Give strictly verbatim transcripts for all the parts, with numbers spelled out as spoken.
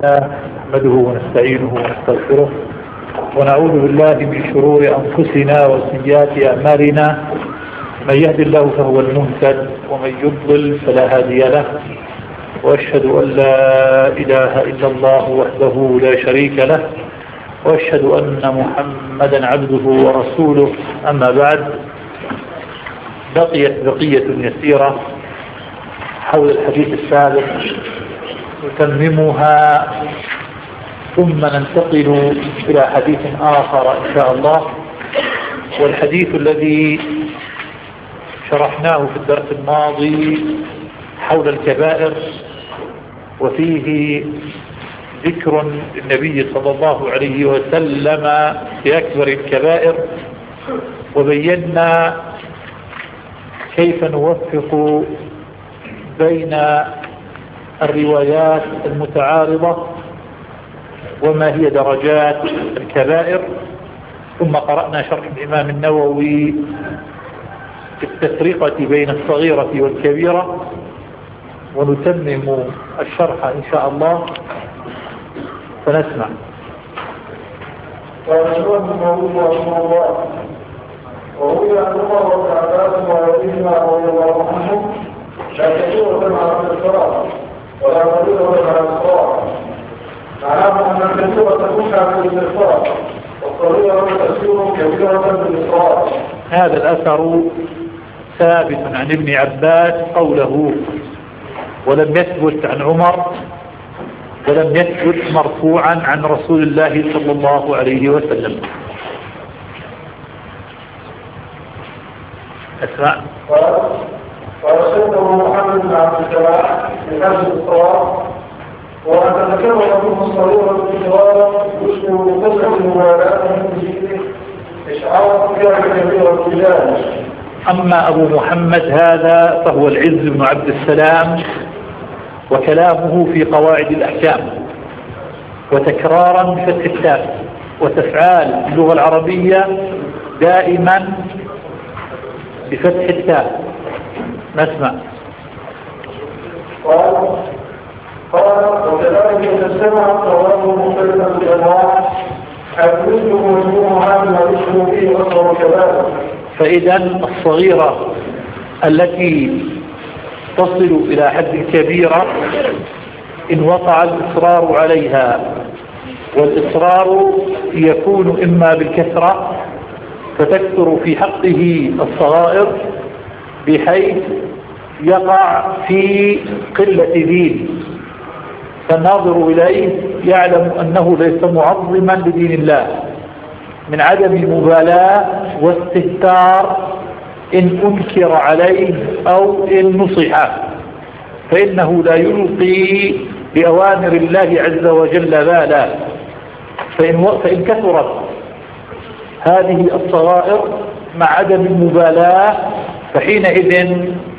نحمده ونستعينه ونستغفره ونعوذ بالله من شرور أنفسنا وسيئات أعمالنا. من يهد الله فهو المهتد ومن يضلل فلا هادي له، وأشهد أن لا إله إلا الله وحده لا شريك له، وأشهد أن محمدا عبده ورسوله. أما بعد، بقيت بقية يسيرة حول الحديث السابق نتممها، ثم ننتقل إلى حديث آخر إن شاء الله. والحديث الذي شرحناه في الدرس الماضي حول الكبائر، وفيه ذكر النبي صلى الله عليه وسلم في أكبر الكبائر، وبينا كيف نوفق بين الروايات المتعارضة وما هي درجات الكبائر. ثم قرأنا شرح الإمام النووي في التفرقة بين الصغيرة والكبيرة، ونتمم الشرح إن شاء الله، فنسمع. وهو عن عمر بن عباس وغيرهما رضي الله عنهم: لا كبيرة على الإسراء ولا كبيرة على الإسراء، معناه أن الكبيرة تشعر بالاستغفار والصغيرة تسير كبيرة بالإسراء. هذا الأثر ثابت عن ابن عباس قوله، ولم يثبت عن عمر، ولم يثبت مرفوعا عن رسول الله صلى الله عليه وسلم. أسمع. قال سيدنا محمد بن عبد السلام في حج الصواب: وأن تتكلم منه الصغيرة بالجوار يشبه بقطعة المبالاة من ذكره إشعار فيها كبيرة البلاد. أما أبو محمد هذا فهو العز بن عبد السلام، وكلامه في قواعد الأحكام، وتكرارا بفتح التاء وتفعال اللغة العربية دائما بفتح التاء. نسمع. قال قال وكذلك تجتمع الطوائف مختلفة الأنواع حيث يصبح مجموعها بما يشبه فيه أصغر كبائر. فإذا الصغيرة التي تصل إلى حد الكبيرة إن وقع الإصرار عليها، والإصرار يكون إما بالكثرة فتكثر في حقه الصغائر بحيث يقع في قلة دين، فالناظر إليه يعلم أنه ليس معظما لدين الله من عدم المبالاة واستهتار إن أنكر عليه أو إن نصح، فإنه لا يلقي بأوامر الله عز وجل بالا. فإن, فإن كثرت هذه الصغائر مع عدم المبالاة، فحينئذ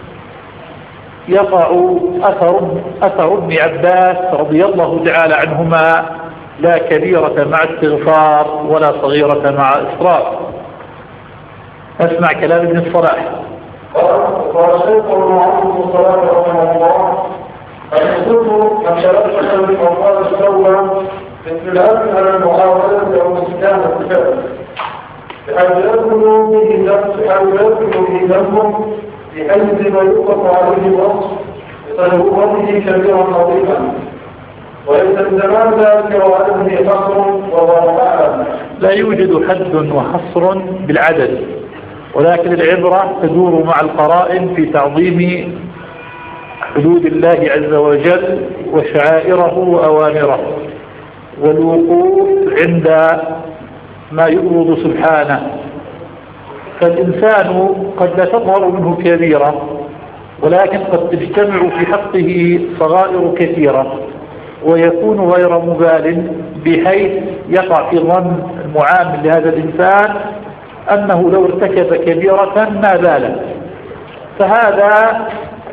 يقع أثر, أثر ابن عباس رضي الله تعالى عنهما: لا كبيرة مع استغفار ولا صغيرة مع إصرار. أسمع كلام ابن الصلاح. قال الشيخ المعروف بالصلاة رحمه الله: فيصدق من شرط من أوقات الدولة باختلاف على المعاولة أو استدامة الفعل، بحيث يدخل به ذنب بحيث ما يوقف عليه الوصف بصيغته كبيرا عظيما، وليس الزمان ذلك وعدده حصر والله أعلم. لا يوجد حد وحصر بالعدد، ولكن العبرة تدور مع القرائن في تعظيم حدود الله عز وجل وشعائره وأوامره، والوقوف عند ما يؤرض سبحانه. فالإنسان قد لا تظهر منه كبيرة، ولكن قد تجتمع في حقه صغائر كثيرة، ويكون غير مبال بحيث يقع في ظن المعامل لهذا الإنسان أنه لو ارتكب كبيرة ما بال. فهذا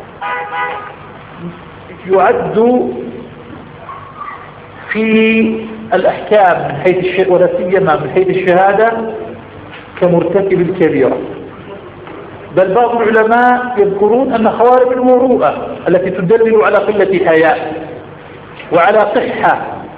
يعد في الأحكام من حيث ولا سيما من حيث الشهادة كمرتكب الكبيرة. بل بعض العلماء يذكرون أن خوارم المروءة التي تدلل على قلة حياء وعلى صحة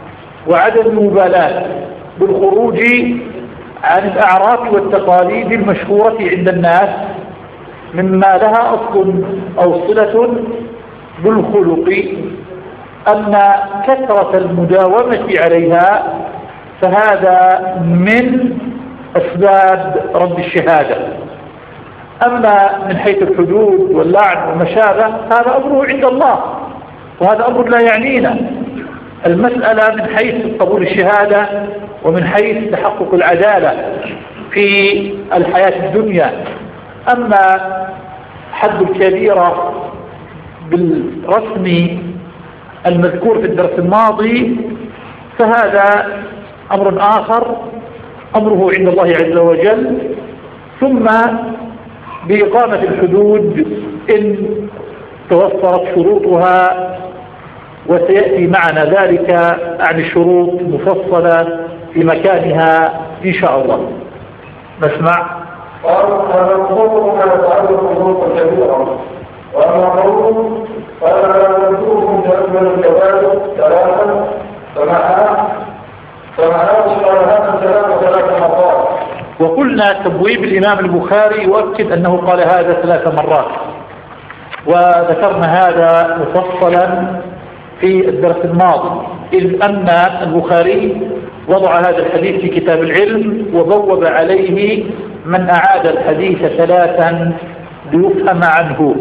وعدم المبالاة بالخروج عن الأعراف والتقاليد المشهورة عند الناس مما لها أصل أو صلة بالخلق. أما كثرة المداومة عليها فهذا من أسباب رد الشهادة. أما من حيث الحدود واللعن والمشابه هذا أمره عند الله، وهذا أمر لا يعنينا. المسألة من حيث قبول الشهادة ومن حيث تحقق العدالة في الحياة الدنيا. أما حد الكبيرة بالرسم المذكور في الدرس الماضي فهذا أمر آخر أمره عند الله عز وجل. ثم بإقامة الحدود إن توفرت شروطها، وسيأتي معنا ذلك عن الشروط مفصلة في مكانها إن شاء الله. نسمع. قال هذا الخطر ما يتعلق بالخطوط الكبيرة، وأما قوله فلا نذكرهم بأكمل الكبائر ثلاثا فمعناه فمعناه قال هذا الكلام ثلاث مرات. وقلنا تبويب الإمام البخاري يؤكد أنه قال هذا ثلاث مرات، وذكرنا هذا مفصلا في الدرس الماضي، إذ أن البخاري وضع هذا الحديث في كتاب العلم وبوب عليه من أعاد الحديث ثلاثا ليفهم عنه.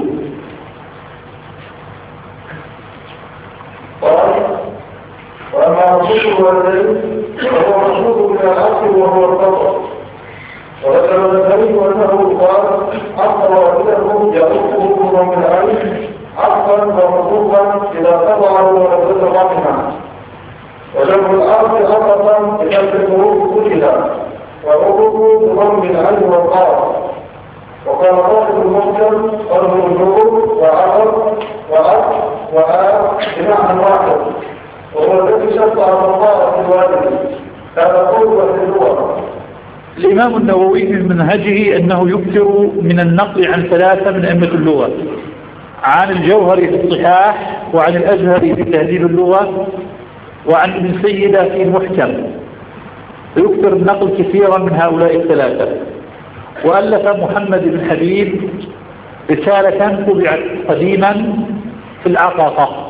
قال وأما رسول والدين فهو مشهور من العقل وهو الخطأ. وذكر النبي أنه قال أخبر والده يعرفه من العلم عقلا ومطلوبا إذا طبعه ولبس رحمه. وجمع الأرض أرضا بجنب الظروف كلها وعروضه بضم العلم والقار. وقال صاحب المحكم قلب النور وعقل وأب وآب بمعنى واحد، وهو الذي شق على الله في الوالد. هذا قوة في اللغة. الإمام النووي من منهجه أنه يكثر من النقل عن ثلاثة من أئمة اللغة، عن الجوهري في الصحاح، وعن الأزهري في تهذيب اللغة، وعن ابن سيدة في المحكم. يكثر النقل كثيرا من هؤلاء الثلاثة. وألف محمد بن حبيب رسالة طبعت قديما في العقاقة،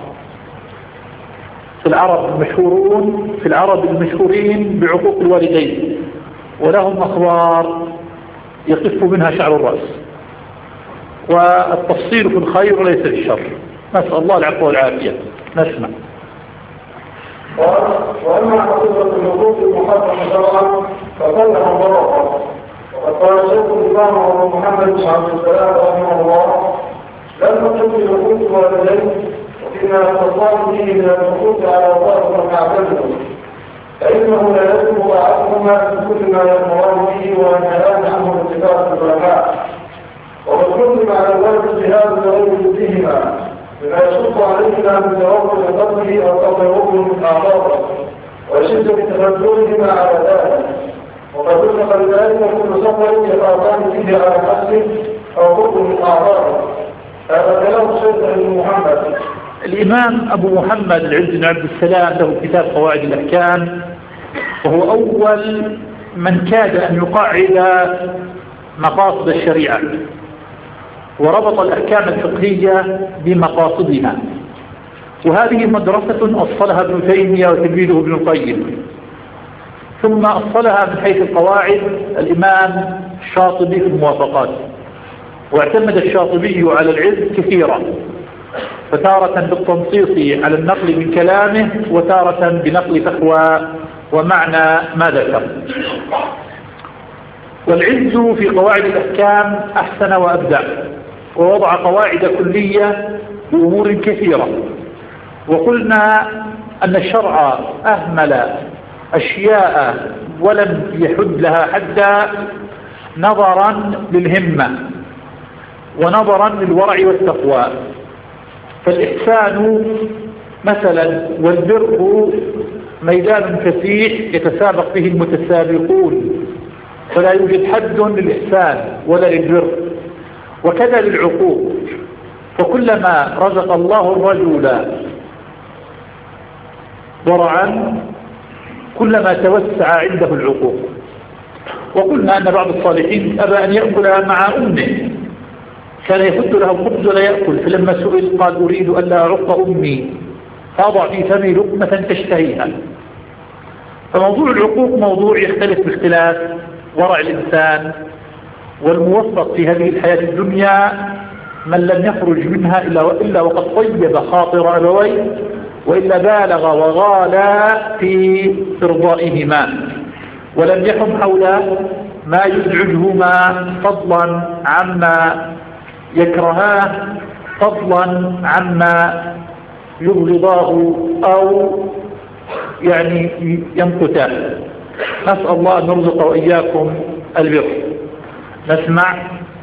في العرب المشهورون في العرب المشهورين بعقوق الوالدين، ولهم أخبار يقف منها شعر الرأس، والتفصيل في الخير وليس في الشر. نسأل الله العفو والعافية. نسمع. قال وأما حقيقة النصوص المحرمة شرعا فكلها ضربا. وقد قال شيخ الإمام أبو محمد بن عبد السلام رحمه الله لم نقل في حقوق الوالدين وفيما يتصال به من الحقوق على طائفة معتدلة، فإنه لا يجب طاعتهما في كل ما يأمران به وينهيان عنه باتفاق العلماء. وقد كتب على الوالد جهاد غير جدهما بما يشق عليهما من توقف قلبه أو تطيره من أعضائه وشدة تبذلهما على ذلك. وقد وفق لذلك كل سفر يتعاطان فيه على نفسه أو قرب من أعضائه. هذا كلام الشيخ ابن محمد. الإمام أبو محمد العز بن عبد السلام له كتاب قواعد الأحكام، وهو أول من كاد أن يقعد مقاصد الشريعة وربط الأحكام الفقهية بمقاصدها. وهذه مدرسة أصلها ابن تيمية وتلميذه ابن القيم. ثم أصلها من حيث القواعد الإمام الشاطبي في الموافقات. واعتمد الشاطبي على العز كثيرا، فتارة بالتنصيص على النقل من كلامه، وتارة بنقل فتوى ومعنى ما ذكر. والعز في قواعد الأحكام أحسن وأبدع، ووضع قواعد كلية بأمور كثيرة. وقلنا أن الشرع أهمل أشياء ولم يحد لها حدا نظرا للهمة ونظرا للورع والتقوى. فالإحسان مثلا والبر ميدان فسيح يتسابق فيه المتسابقون، فلا يوجد حد للإحسان ولا للبر. وكذا للعقوق، فكلما رزق الله الرجل ورعا كلما توسع عنده العقوق. وقلنا أن بعض الصالحين أبى أن يأكل مع أمه، كان يفد له الخبز ولا يأكل، فلما سئل قال أريد أن لا أعق أمي، فأضع في فمي لقمة تشتهيها. فموضوع العقوق موضوع يختلف باختلاف ورع الإنسان، والموفق في هذه الحياة الدنيا من لم يخرج منها إلا وقد طيب خاطر أبويه، وإلا بالغ وغالى في إرضائهما، ولم يحم حول ما يزعجهما فضلا عما يكرهاه، فضلا عما يبغضاه أو يعني يمقتاه. نسأل الله أن نرزق وإياكم البر. نسمع.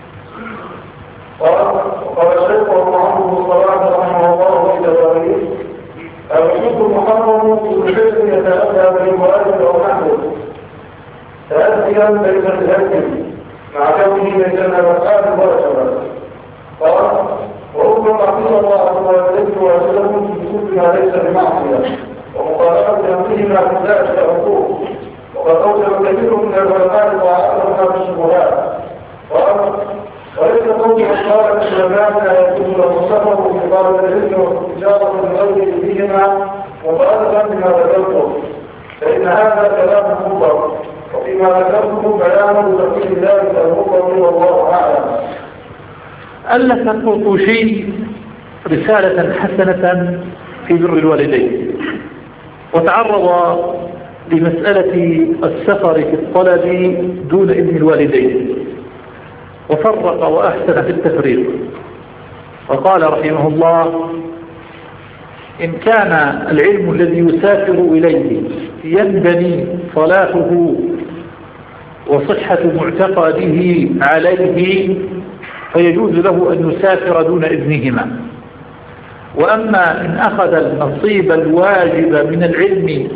قال الشيخ محمد الصلاة رحمه الله في تفاريخ: الوجود محرم في الحزن يتأتى بالمؤلف أو نحوه تأتيا بين الهجم مع كونه ليس مسألة ولا شباب. قال: وربما قيل الله عليه وسلم في كل ما ليس بمعصية ومخالفة أمرهما في ذلك العقوق، وقد أوجب كثير من العلماء طاعتهما في الشبهات. قال: وليس قول قال العلماء لا يكون له سفر في طالب العلم والتجارة الغير فيهما مخالفا بما ذكرته، فإن هذا كلام مطلق، وفيما ذكرته بيان لتقييد ذلك المطلق والله أعلم. ألف الطرطوشي رسالة حسنة في بر الوالدين، وتعرض لمسألة السفر في الطلب دون إذن الوالدين، وفرق وأحسن في التفريق، وقال رحمه الله: إن كان العلم الذي يسافر إليه ينبني صلاحه وصحة معتقده عليه فيجوز له أن يسافر دون إذنهما. وأما إن أخذ النصيب الواجب من العلم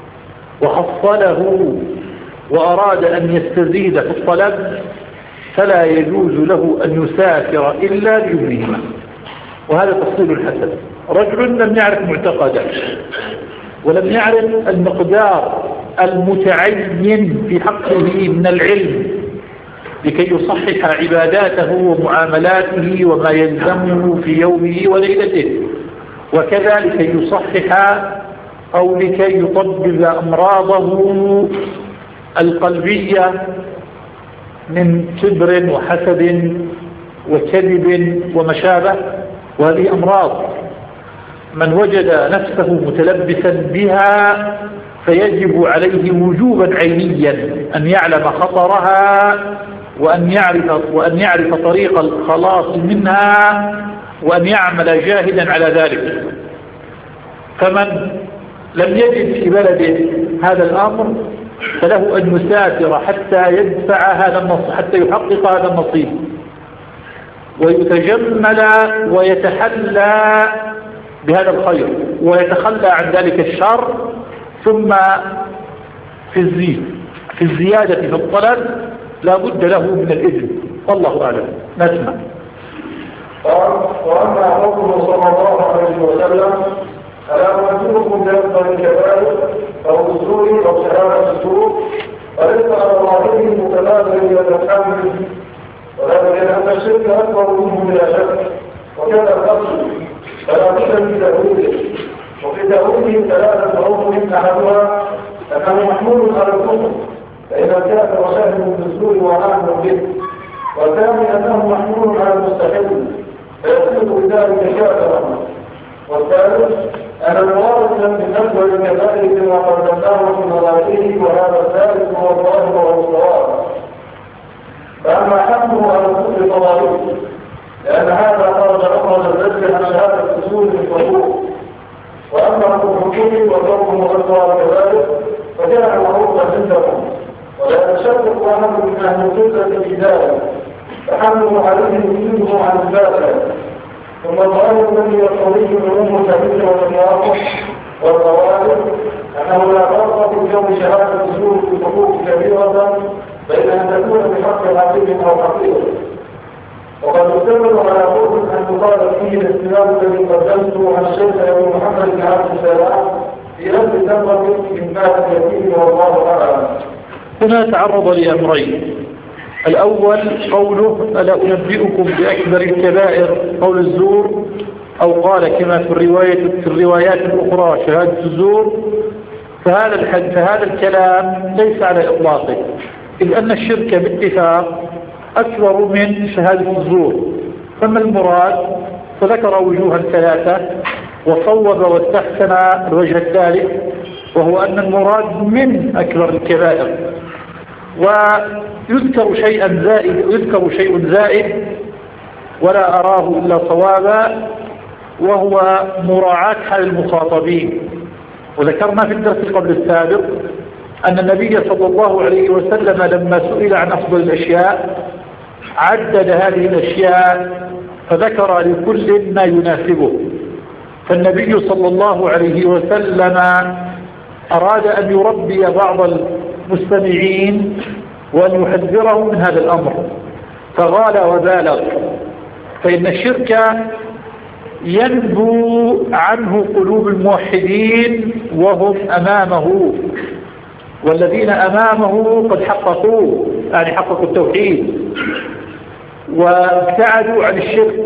وحصله وأراد أن يستزيد في الطلب فلا يجوز له أن يسافر إلا بإذنهما. وهذا تفصيل الحسن. رجل لم يعرف معتقده ولم يعرف المقدار المتعين في حقه من العلم لكي يصحح عباداته ومعاملاته وما يلزمه في يومه وليلته، وكذا لكي يصحح أو لكي يطبب أمراضه القلبية من كبر وحسد وكذب ومشابه. وهذه أمراض من وجد نفسه متلبسا بها فيجب عليه وجوبا عينيا أن يعلم خطرها وأن يعرف, وأن يعرف طريق الخلاص منها وأن يعمل جاهدا على ذلك. فمن لم يجد في بلده هذا الأمر فله أن يسافر حتى يدفع هذا النصيب، حتى يحقق هذا النصيب ويتجمل ويتحلى بهذا الخير ويتخلى عن ذلك الشر. ثم في الزيد في الزيادة في الطلب لا بد له من الإذن. والله أعلم. نسمع. قال: وأما قوله صلى الله عليه وسلم: ألا أنبئكم بأكبر الكبائر أو السوء أو شهادة السوء فليس على ظاهره متبادل إلى التحمل، ولكن أن الشرك أكبر منه بلا شك، وكذا القتل فلا بد في تأويله. وفي تأويله ثلاثة أمور: أحدها أنه محمول على الكفر فإذا كان وشاهد بالسوء وعامل به، والثاني أنه محمول على المستحيل فيصير بذلك كافرا، والثالث أن المراد من أكبر الكبائر كما قدمناه في مظاهره، وهذا الثالث هو الظاهر والصواب. فأما حمله على الكفر فضائل، لأن هذا خرج أخرج الرزق عن شهادة الأصول في الحقوق. وأما الحقوق وكونه أكبر الكبائر فكان معروفا عندهم، ولا يشكك أحد من أهل السنة في ذلك، فحمله عليه يزيده عن الباطل. ثم الظاهر الذي يقتضيه العلوم الكبير والمواقف والظواهر أنه لا فرق في كون شهادة الأصول في الحقوق كبيرة بين أن تكون بحق عظيم أو حقير. وقد يحتمل على قول أن يقال فيه الاختلاف الذي قدمته عن الشيخ أبي محمد بن عبد السلام في نفس النظر من باب اليتيم والله أعلم. هنا تعرض لأمرين. الأول قوله ألا أنبئكم بأكبر الكبائر قول الزور، أو قال كما في الرواية في الروايات الأخرى شهادة الزور، فهذا الحد فهذا الكلام ليس على إطلاقه، إذ أن الشرك باتفاق أكبر من شهادة الزور. فما المراد؟ فذكر وجوها ثلاثة وصوب واستحسن الوجه الثالث، وهو أن المراد من أكبر الكبائر. ويذكر شيئا زائد يذكر شيء زائد ولا أراه إلا صوابا، وهو مراعاة حال المخاطبين. وذكرنا في الدرس قبل السابق أن النبي صلى الله عليه وسلم لما سئل عن أفضل الأشياء عدد هذه الأشياء فذكر لكل ما يناسبه. فالنبي صلى الله عليه وسلم أراد أن يربي بعض المستمعين وأن يحذرهم من هذا الأمر فغال وبالغ، فإن الشرك ينبو عنه قلوب الموحدين وهم أمامه، والذين أمامه قد حققوا يعني حققوا التوحيد وابتعدوا عن الشرك.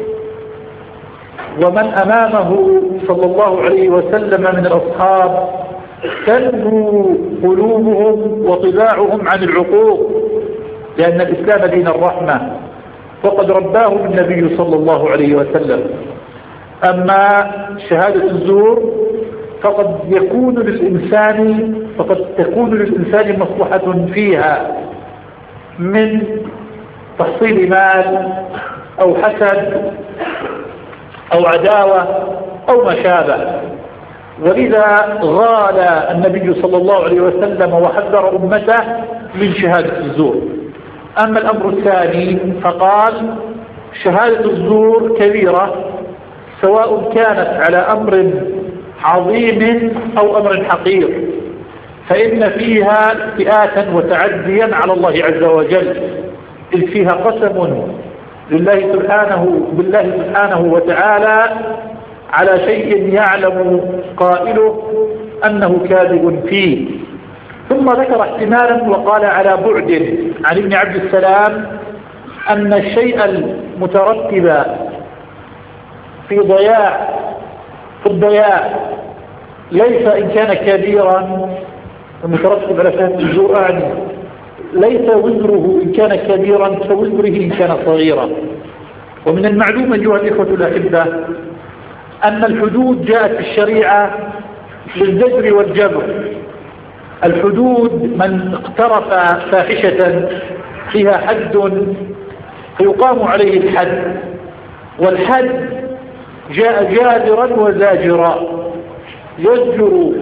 ومن أمامه صلى الله عليه وسلم من الأصحاب تنبو قلوبهم وطباعهم عن العقوق، لأن الإسلام دين الرحمة وقد رباهم النبي صلى الله عليه وسلم. أما شهادة الزور فقد يكون للإنسان فقد تكون للإنسان مصلحة فيها من تحصيل مال أو حسد أو عداوة أو ما شابه، ولذا غال النبي صلى الله عليه وسلم وحذر أمته من شهادة الزور. أما الأمر الثاني فقال شهادة الزور كبيرة سواء كانت على أمر عظيم أو أمر حقير، فإن فيها فئات وتعديا على الله عز وجل، إذ فيها قسم لله سبحانه بالله سبحانه وتعالى على شيء يعلم قائله أنه كاذب فيه. ثم ذكر احتمالا وقال على بعد عن ابن عبد السلام أن الشيء المترتب في ضياع في الضياع ليس إن كان كبيرا المترتب على شهادة الزور أعني ليس وزره إن كان كبيرا كوزره إن كان صغيرا. ومن المعلوم أيها الإخوة الأحبة أن الحدود جاءت في الشريعة للزجر والجبر. الحدود من اقترف فاحشة فيها حد فيقام عليه الحد، والحد جاء جابرا وزاجرا يزجر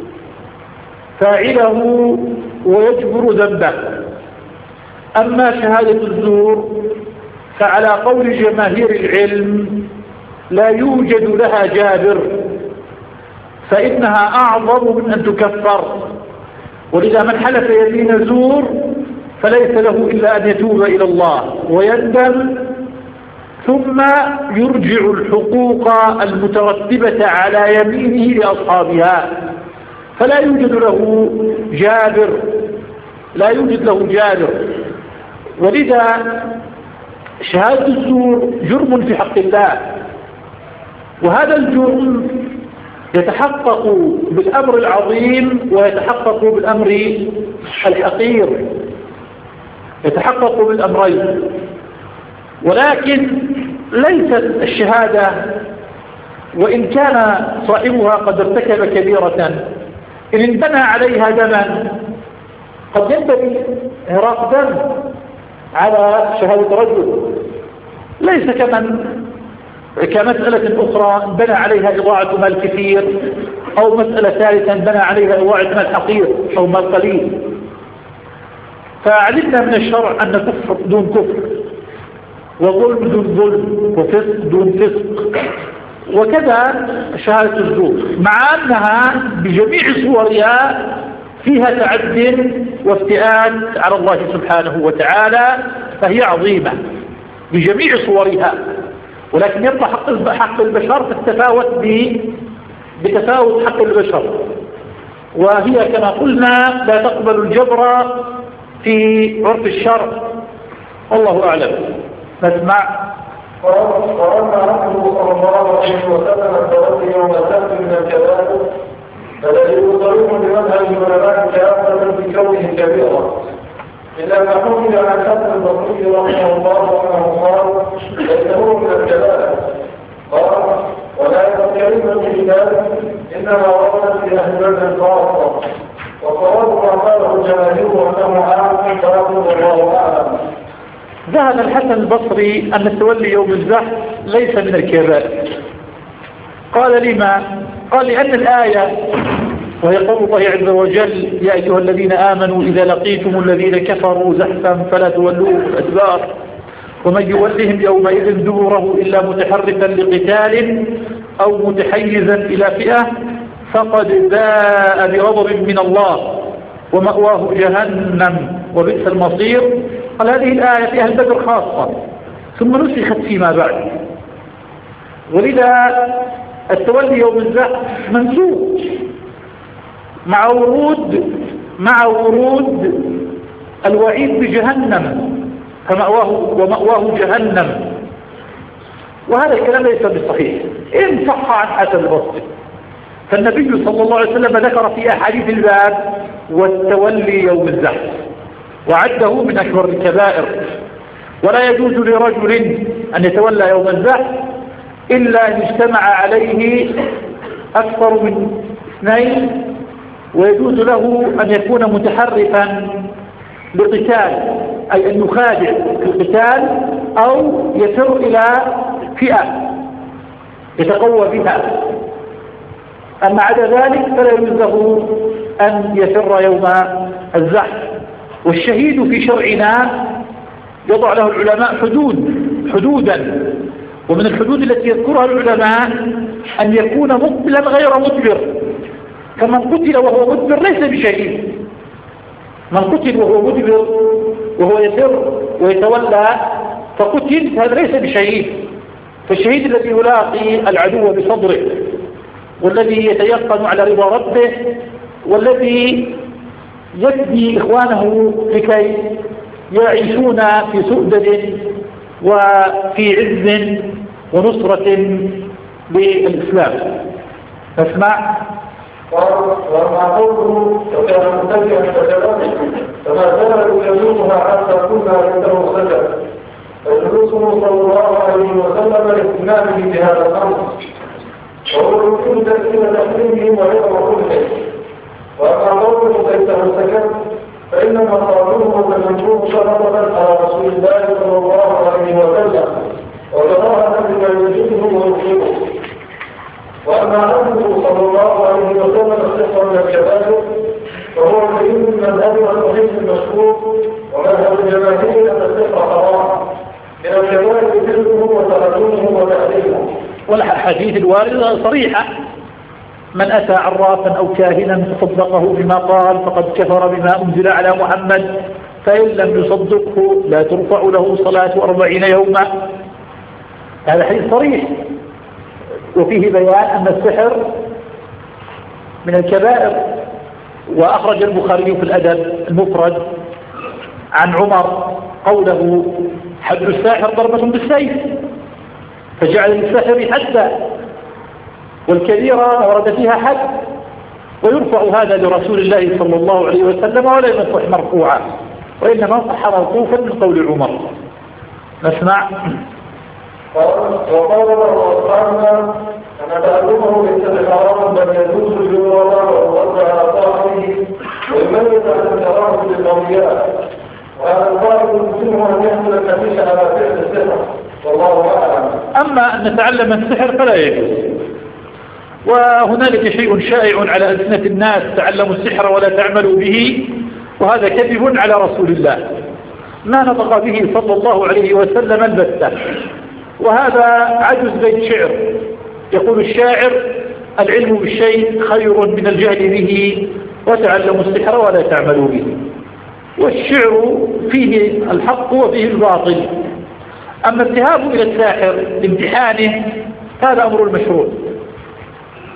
فاعله ويجبر ذنبه. أما شهادة الزور فعلى قول جماهير العلم لا يوجد لها جابر، فإنها أعظم من أن تكفر، ولذا من حلف يمين زور فليس له إلا أن يتوب إلى الله ويندم ثم يرجع الحقوق المترتبة على يمينه لأصحابها، فلا يوجد له جابر لا يوجد له جابر. ولذا شهادة الزور جرم في حق الله، وهذا الجرم يتحقق بالأمر العظيم ويتحقق بالأمر الحقير، يتحقق بالأمرين. ولكن ليست الشهادة وإن كان صاحبها قد ارتكب كبيرة إن انبنى عليها دما قد ينبغي إهراق دم على شهادة رجل، ليس كمن كمسألة أخرى انبنى عليها إضاعة مال كثير، أو مسألة ثالثة انبنى عليها إضاعة مال حقير أو مال قليل. فعلمنا من الشرع أن كفر دون كفر، وظلم دون ظلم، وفسق دون فسق، وكذا شهادة الزور، مع أنها بجميع صورها فيها تعد وافتئات على الله سبحانه وتعالى، فهي عظيمة بجميع صورها. ولكن يبقى حق حق البشر تتفاوت بتفاوت حق البشر، وهي كما قلنا لا تقبل الجبر في عرف الشرع. والله أعلم. نسمع. وأما نحن صلى الله عليه وسلم التوفي يوم السبت من الكبائر الذي يضطرب بمذهب العلماء كافة في كونه كبيرا، إلا ما حكي عن حسن البصري رحمه الله أنه قال ليس هو من الكبائر. قال ولا يتكلم في ذلك إنما وردت في أهل البلد خاصة، وصواب ما قاله الجماهير أنه عام فيقول الله أعلم. ذهب الحسن البصري أن التولي يوم الزحف ليس من الكبائر. قال لما؟ قال لأن الآية وهي قول الله عز وجل يا أيها الذين آمنوا إذا لقيتم الذين كفروا زحفا فلا تولوهم الأدبار ومن يولهم يومئذ دبره إلا متحرفا لقتال أو متحيزا إلى فئة فقد باء بغضب من الله ومأواه جهنم وبئس المصير. قال هذه الآية في أهل بدر خاصة ثم نسخت فيما بعد، ولذا التولي يوم الزحف منسوخ مع ورود مع ورود الوعيد بجهنم فمأواه ومأواه جهنم، وهذا الكلام ليس بصحيح إن صح عن حسن البصري. فالنبي صلى الله عليه وسلم ذكر في أحاديث الباب والتولي يوم الزحف وعده من أكبر الكبائر، ولا يجوز لرجل أن يتولى يوم الزحف إلا أن يجتمع عليه أكثر من اثنين، ويجوز له أن يكون متحرفا لقتال أي أن يخادع في القتال أو يسر إلى فئة يتقوى بها. أما عدا ذلك فلا يجوز له أن يسر يوم الزحف. والشهيد في شرعنا يضع له العلماء حدود حدودا، ومن الحدود التي يذكرها العلماء أن يكون مقبلا غير مدبر، فمن قتل وهو مدبر ليس بشهيد. من قتل وهو مدبر وهو يسر ويتولى فقتل هذا ليس بشهيد. فالشهيد الذي يلاقي العدو بصدره والذي يتيقن على رضا ربه والذي يفدي إخوانه لكي يعيشون في سؤدد وفي عز ونصرة للإسلام. اسمع. وما قوله فكان متبعا فكذلك فما زال يجوزها حتى كنا عنده سجد، فجلوسه صلى الله عليه وسلم لاهتمامه بهذا الامر وهو يمكن تأثير تحريمه وغير مقوله. واما قوله ليته سجد فانما قالوه تجنبوه شرطا على رسول الله صلى الله عليه وسلم وكراهه بما يجوزه ويحبه. وأما عنه صلى الله عليه وسلم الصحة من الكبائر فهو الكريم من مذهب الصحيح المشهور ومذهب الجماهير أن الصحة حرام من الكبائر كذبه وتعلمه وتعليمه. والحديث الواردة صريحة: من أتى عرافا أو كاهنا فصدقه بما قال فقد كفر بما أنزل على محمد، فإن لم يصدقه لا ترفع له صلاة أربعين يوما. هذا حديث صريح وفيه بيان أن السحر من الكبائر. وأخرج البخاري في الأدب المفرد عن عمر قوله: حد الساحر ضربة بالسيف، فجعل للسحر حدا، والكبيرة ورد فيها حد، ويرفع هذا لرسول الله صلى الله عليه وسلم ولا يصح مرفوعا، وإنما صح موقوفا من قول عمر. نسمع. وقال له أصحابنا أن تعلمه ليس حراما بل يجوز الجوار والرد على طاعته ويميز عن الكرامة للأولياء، وهذا القائد يمكنه أن يحمل الكفيش على فعل السحر والله أعلم. أما أن نتعلم السحر فلا يجوز. وهنالك شيء شائع على ألسنة الناس: تعلموا السحر ولا تعملوا به، وهذا كذب على رسول الله، ما نطق به صلى الله عليه وسلم البتة. وهذا عجز بيت شعر، يقول الشاعر: العلم بالشيء خير من الجهل به، وتعلموا السحر ولا تعملوا به. والشعر فيه الحق وفيه الباطل. أما الذهاب إلى الساحر لامتحانه هذا أمر المشروع،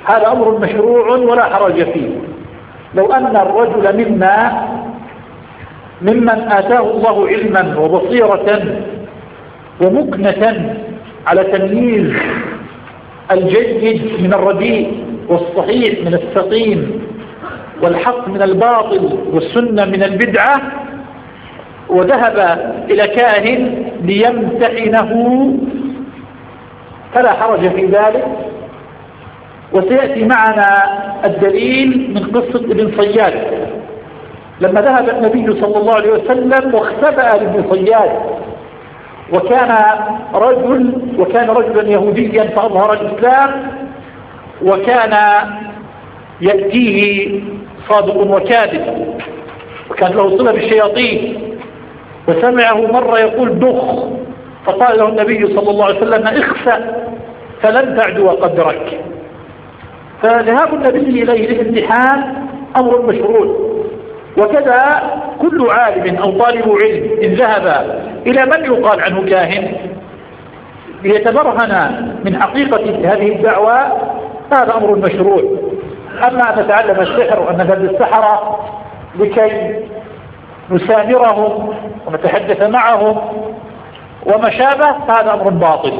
هذا أمر مشروع ولا حرج فيه. لو أن الرجل منا ممن آتاه الله علما وبصيرة ومكنة على تمييز الجيد من الرديء والصحيح من السقيم والحق من الباطل والسنة من البدعة، وذهب إلى كاهن ليمتحنه فلا حرج في ذلك. وسيأتي معنا الدليل من قصة ابن صياد لما ذهب النبي صلى الله عليه وسلم واختبأ لابن صياد، وكان رجل وكان رجلا يهوديا فأظهر الإسلام، وكان يأتيه صادق وكاذب، وكان له صلة بالشياطين، وسمعه مرة يقول دخ، فقال له النبي صلى الله عليه وسلم اخسأ فلن تعدو قدرك. فذهاب النبي إليه للامتحان أمر مشروع. وكذا كل عالم أو طالب علم إن ذهب إلى من يقال عنه كاهن ليتبرهن من حقيقة هذه الدعوة هذا أمر مشروع. أما أن نتعلم السحر وأن نذهب للسحرة لكي نسامرهم ونتحدث معهم وما شابه هذا أمر باطل،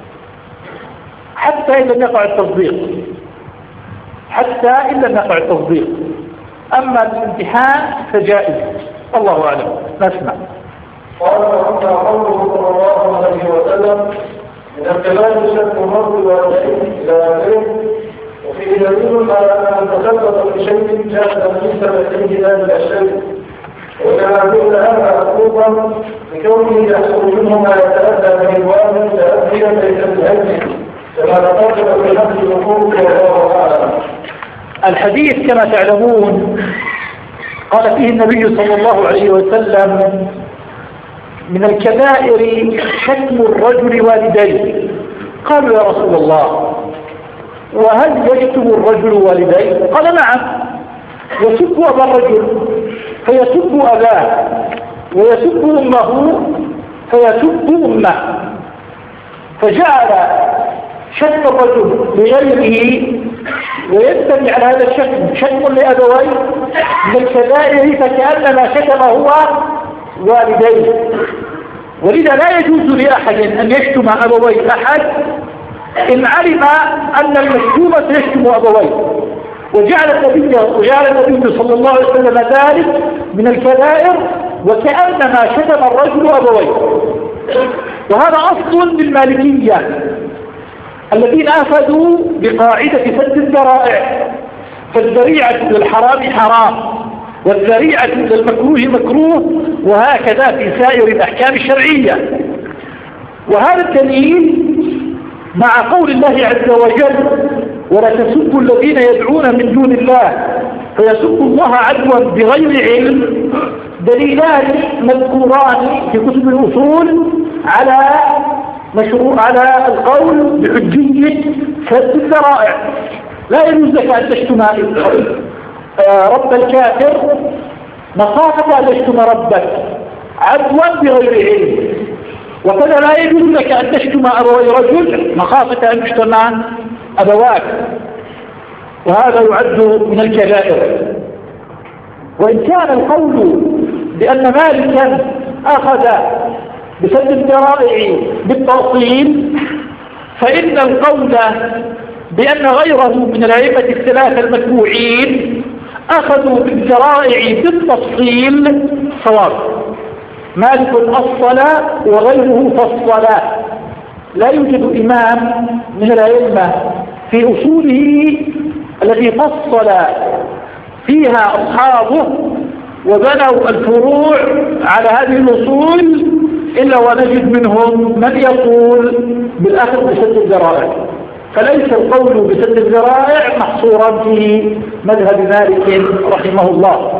حتى إن لم يقع التصديق حتى إن لم يقع التصديق. أما الامتحان فجائز، الله أعلم. نسمع. قال وأما قوله صلى الله عليه وسلم من اختلاف شك المرء والعلم إلى آخره، وفيه دليل على أن تخلط بشيء جاء تمييز بين ذلك الشيء، وكما قلت هذا مطلوبا لكونه يحصل منه ما يتأتى من الوالد تأثيرا ليس بهجه كما تقدم في نفس الحقوق والله أعلم. الحديث كما تعلمون قال فيه النبي صلى الله عليه وسلم من الكبائر شتم الرجل والديه. قالوا يا رسول الله وهل يشتم الرجل والديه؟ قال نعم، يسب أبا الرجل فيسب أباه، ويسب أمه فيسب أمه، فجعل شتم الرجل لغيره ويستمع على هذا الشتم شتم لأبويه من الكبائر فكأنما شتم هو والديه. ولذا لا يجوز لأحد أن يشتم أبوي أحد إن علم أن المشتوم سيشتم أبويه، وجعل النبي وجعل النبي صلى الله عليه وسلم ذلك من الكبائر وكأنما شتم الرجل أبويه. وهذا أصل للمالكية الذين أخذوا بقاعدة سد الذرائع، فالذريعة للحرام حرام والذريعة للمكروه مكروه، وهكذا في سائر الأحكام الشرعية. وهذا الدليل مع قول الله عز وجل ولا تسبوا الذين يدعون من دون الله فيسبوا الله عدوا بغير علم، دليلان مذكوران في كتب الأصول على مشروع على القول بحجية سد الذرائع. لا يجوز لك أن تشتم رب الكافر مخافة أن تشتم ربك عدوا بغير علم، وكذا لا يجوز لك أن تشتم أبوي رجل مخافة أن تشتم أبواك، وهذا يعد من الكبائر. وإن كان القول بأن مالكا أخذ بسد الذرائع بالتأصيل، فإن القول بأن غيره من الأئمة الثلاثة المتبوعين أخذوا بالذرائع بالتفصيل صواب. مالك أصل وغيره فصل. لا يوجد إمام من الأئمة في أصوله الذي فصل فيها أصحابه وبنوا الفروع على هذه الأصول إلا ونجد منهم من يقول بالأخذ بسد الذرائع. فليس القول بسد الذرائع محصورا في مذهب مالك رحمه الله.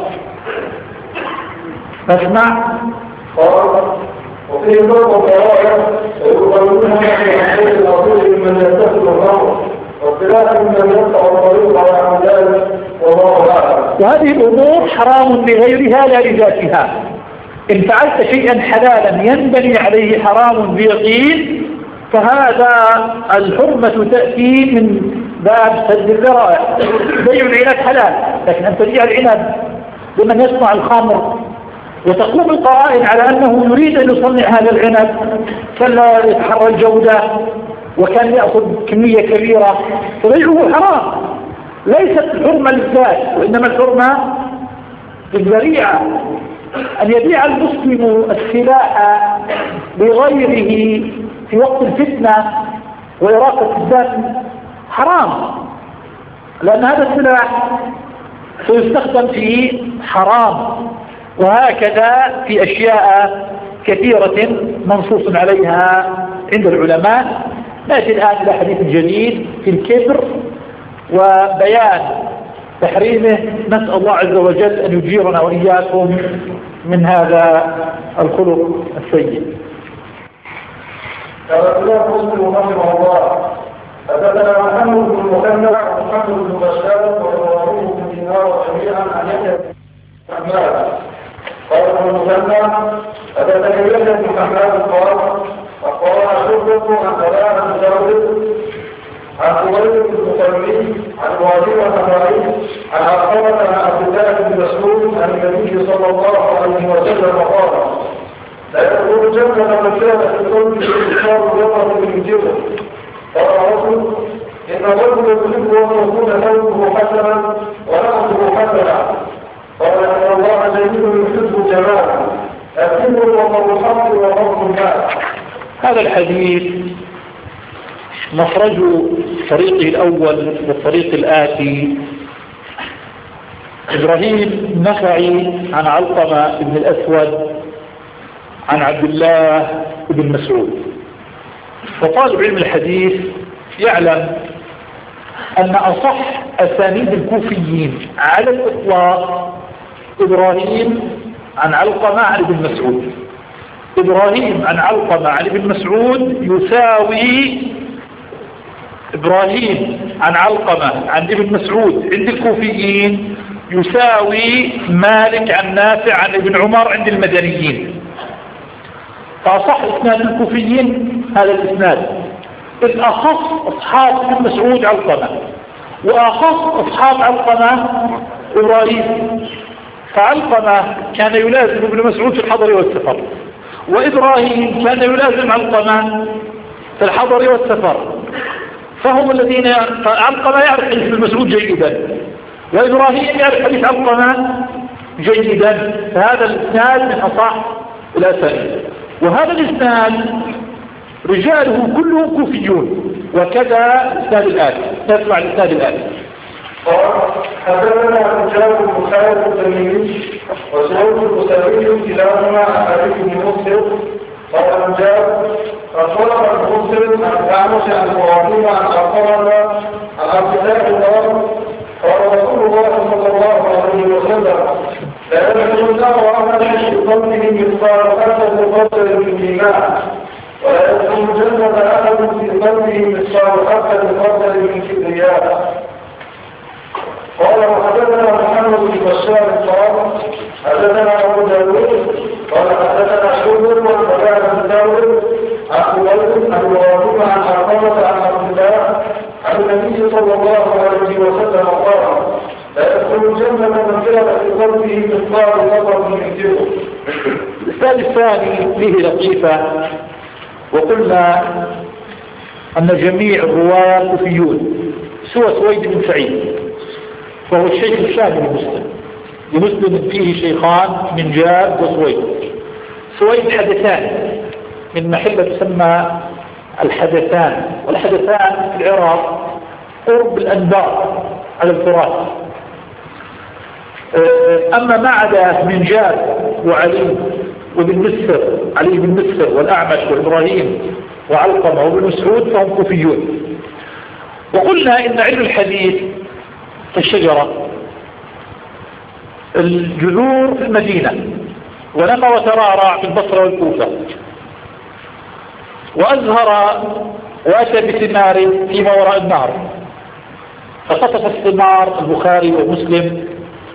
نسمع. قال وفي ضرب الذرائع يقولونها في حديث الرسول من يتخذ الرمر واختلاف من يقطع الطريق على عمدان والله اعلم. وهذه الامور حرام لغيرها لا لذاتها. ان فعلت شيئا حلالا ينبني عليه حرام بيقين فهذا الحرمة تأتي من باب سد الذرائع. بيع العنب حلال، لكن أن تبيع العنب لمن يصنع الخمر وتقوم القرائن على أنه يريد أن يصنع هذا العنب، فلا يتحرى الجودة وكان يأخذ كمية كبيرة، فبيعه حرام. ليست الحرمة للذات، وإنما الحرمة للذريعة. أن يبيع المسلم السلاح لغيره في وقت الفتنة وإراقة الدم حرام، لأن هذا السلاح سيستخدم فيه حرام. وهكذا في أشياء كثيرة منصوص عليها عند العلماء. نأتي الآن إلى حديث جديد في الكبر وبيان تحريمه. نسأل الله عز وجل أن يجيرنا وإياكم من هذا الخلق السيء. قال الإمام مسلم رحمه الله: حدثنا محمد بن المثنى ومحمد بن بشار وابراهيم بن دينار جميعا عن يحيى بن حماد. قال ابن المثنى: حدثني يحيى بن حماد قال: أخبرنا شعبة عن سلام بن داود عن خويلد بن المقري عن ابراهيم بن معين عن عقبة عن عبد الله بن مسعود عن النبي صلى الله عليه وسلم قال: لا يدخل الجنة من كان في قلبه إنكار يوم من الجنة. قال رجل: إن الرجل يحب أن يكون ثوبه حسنا ونفسه حسنا. قال: إن الله جميل يحب جمالا، الكبر وقول الحق وقول المال. هذا الحديث مخرج طريقه الأول والطريق الآتي. إبراهيم النخعي عن علقمة بن الأسود عن عبد الله بن مسعود. وطالب علم الحديث يعلم أن أصح أسانيد الكوفيين على الإطلاق إبراهيم عن علقمة عن ابن مسعود. إبراهيم عن علقمة عن ابن مسعود يساوي إبراهيم عن علقمة عن ابن مسعود عند الكوفيين يساوي مالك عن نافع عن ابن عمر عند المدنيين. فأصح إسناد الكوفيين هذا الإسناد. الأخص أصحاب ابن مسعود علقمة، وأخص أصحاب علقمة إبراهيم. فعلقمة كان يلازم ابن مسعود في الحضر والسفر، وإبراهيم كان يلازم علقمة في الحضر والسفر. فهم الذين علقمة يعرف حديث ابن مسعود جيدا، وإبراهيم يعرف حديث علقمة جيدا. فهذا الإسناد من أصح الأسانيد. وهذا الإسناد رجاله كلهم كوفيون، وكذا الإسناد الآتي. نسمع الإسناد الآتي. قال: حدثنا رجال البخاري التميمي وسعود البخاري كلاهما عن حديث بن مسلم. قال رجال: أخبرنا ابن مسلم عن أعمش عن ابراهيم عن عقبة عن عبد الله قال: قال رسول الله صلى الله عليه وسلم: لا يدخل النار أحد في قلبه مثقال حبة خردل من إيمان، ولا يدخل الجنة أحد في قلبه مثقال حبة خردل من كبرياء. قال: وحدثنا محمد بن بشار قال: حدثنا أبو داود قال: حدثنا شعبة وابراهيم بن داود عن خويلد عن ابراهيم عن عقبة عن عبد الله عن النبي صلى الله عليه وسلم قال: لا يدخل الجنة من كان في قلبه مثقال ذرة من كبر. الإسناد الثاني فيه لطيفة. وقلنا أن جميع الرواة كوفيون سوى سويد بن سعيد، وهو الشيخ الثاني لمسلم. لمسلم فيه شيخان من جاب وسويد. سويد حدثان من محلة تسمى الحدثان، والحدثان في العراق قرب الأنبار على الفرات. أما ما عدا من جاب وعلي وابن مسفر، علي بن مسفر والأعمش وإبراهيم وعلقمة وابن مسعود فهم كوفيون. وقلنا إن علم الحديث كالشجرة، الجذور في المدينة ونمى وترعرع في البصرة والكوفة، وأزهر وأتى بثمار فيما وراء النهر. فخطف الثمار البخاري ومسلم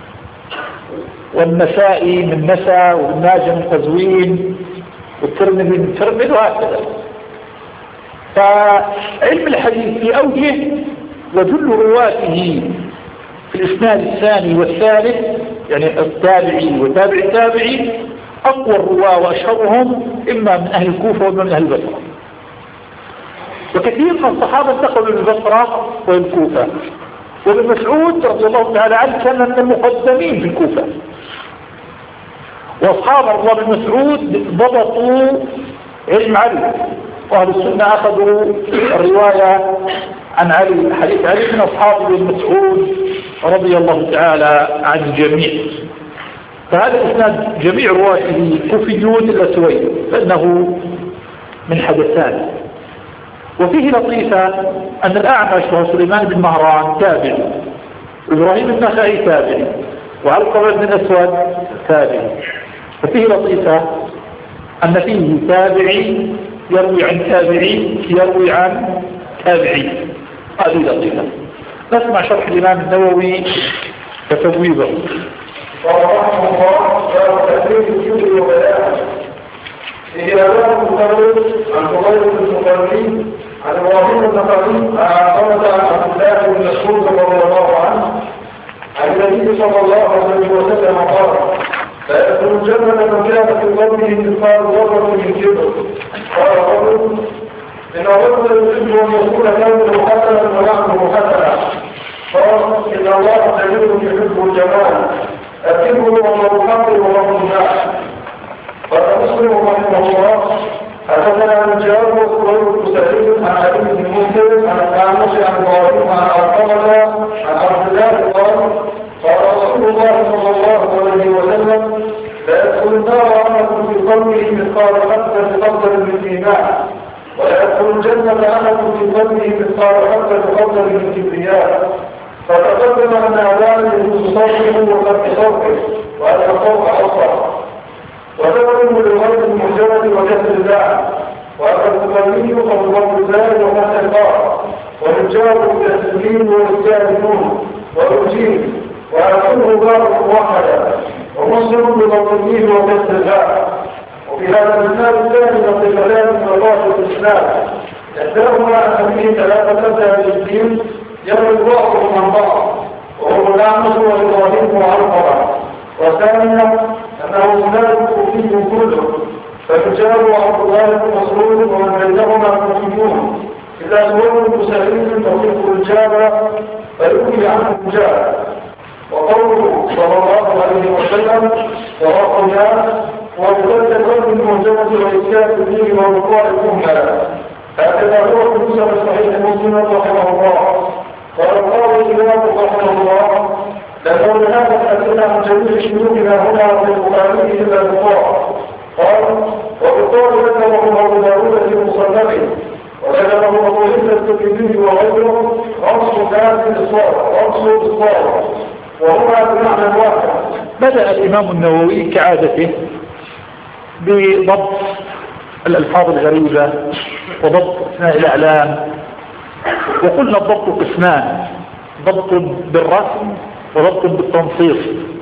والنسائي من نسا وابن ماجه من قزوين والترمذي من ترمذ، وهكذا. فعلم الحديث في أوجه وجل رواته في الإسناد الثاني والثالث، يعني التابعي وتابع التابعي، أقوى الرواة وأشهرهم إما من أهل الكوفة وإما من أهل البصرة. وكثير من الصحابة انتقلوا للبصرة والكوفة، وابن مسعود رضي الله تعالى عنه كان من المقدمين في الكوفة. وأصحاب عبد الله بن مسعود ضبطوا علم علي، وأهل السنة أخذوا الرواية عن علي، حديث علي من أصحاب ابن مسعود رضي الله تعالى عن الجميع. فهذا الإسناد جميع رواته كوفيون إلا سويد لأنه من حدثان. وفيه لطيفة أن الأعمش وهو سليمان بن مهران تابعي، إبراهيم النخعي تابعي، وعلقمة بن الأسود تابعي. وفيه لطيفة أن فيه تابعي يروي عن تابعي يروي عن تابعي، هذه لطيفة. نسمع شرح الإمام النووي فتبويبه. ورحمه الله باب تأثير الجود والبيان. في كتابه المتفرد عن فضيل بن المقرني عن ابراهيم النخعي عن عمرة عن عبد الله بن مسعود رضي الله عنه عن النبي صلى الله عليه وسلم قال: لا يدخل الجنة من كان في قلبه مثقال ذرة من كبر. قال رجل: إن الرجل يحب أن يكون كونه حسنا ونحنه حسنا. قال: إن الله جميل يحب الجمال، الكبر وهو الحق وهو الناس. قال مسلم رحمه الله: حدثنا عن جابر وسهيل بن سعيد عن علي بن مسلم عن الأعمش عن ابراهيم عن علقمة عن عبد الله قال: قال رسول الله صلى الله عليه وسلم: لا يدخل النار عمل في قلبه مثقال حبة خردل من إيمان، ولا يدخل الجنة عمل في قلبه مثقال حبة خردل من كبرياء. فتقدم أن أعلام يجوز صوته وقد صوته، وأن الصوت أصلا وتقدم للغير المجرد وكسر الله، وأن المغني فالله الزائد وفتح القار، والرجال التسليم والسالمون والرجيم، وأكله بارك وحدا، ومسلم بضمنيه وكسر الله. وفي هذا الإسلام الثاني نصفتان من الله الإسلام، إحداهما أن فيه ثلاثة أهل الدين يروي بعضهم عن بعض، وهو الأعمش وإبراهيم وعلقمة. والثانية أنه إسلام الكوفي كله، فالرجال وعبد الله بن مسعود ومن بينهما كوفيون، إذا سووا بسعيد تطيق الرجال فيؤتي عنه الرجال. وقوله صلى الله عليه وسلم: وراء الناس وبذلك قلب المهجمة وإسكات الدين ورقاء الأمة. هكذا هو في نسخ صحيح مسلم رحمه الله. قال القاضي الإمام رحمه الله: لأنه لهذا حدثنا عن جميع شيوخنا هنا في البخاري إلا البخاري. قال: وبالطول ذكره أبو داود في مصنفه، وكتبه أبو عيسى الترمذي وغيره غمص الناس بالصواب غمص بالصواب، وهما بمعنى واحد. بدأ الإمام النووي كعادته بضبط الألفاظ الغريبة وضبط أسماء الأعلام. وقلنا الضبط قسمان: ضبط بالرسم وضبط بالتنصيص.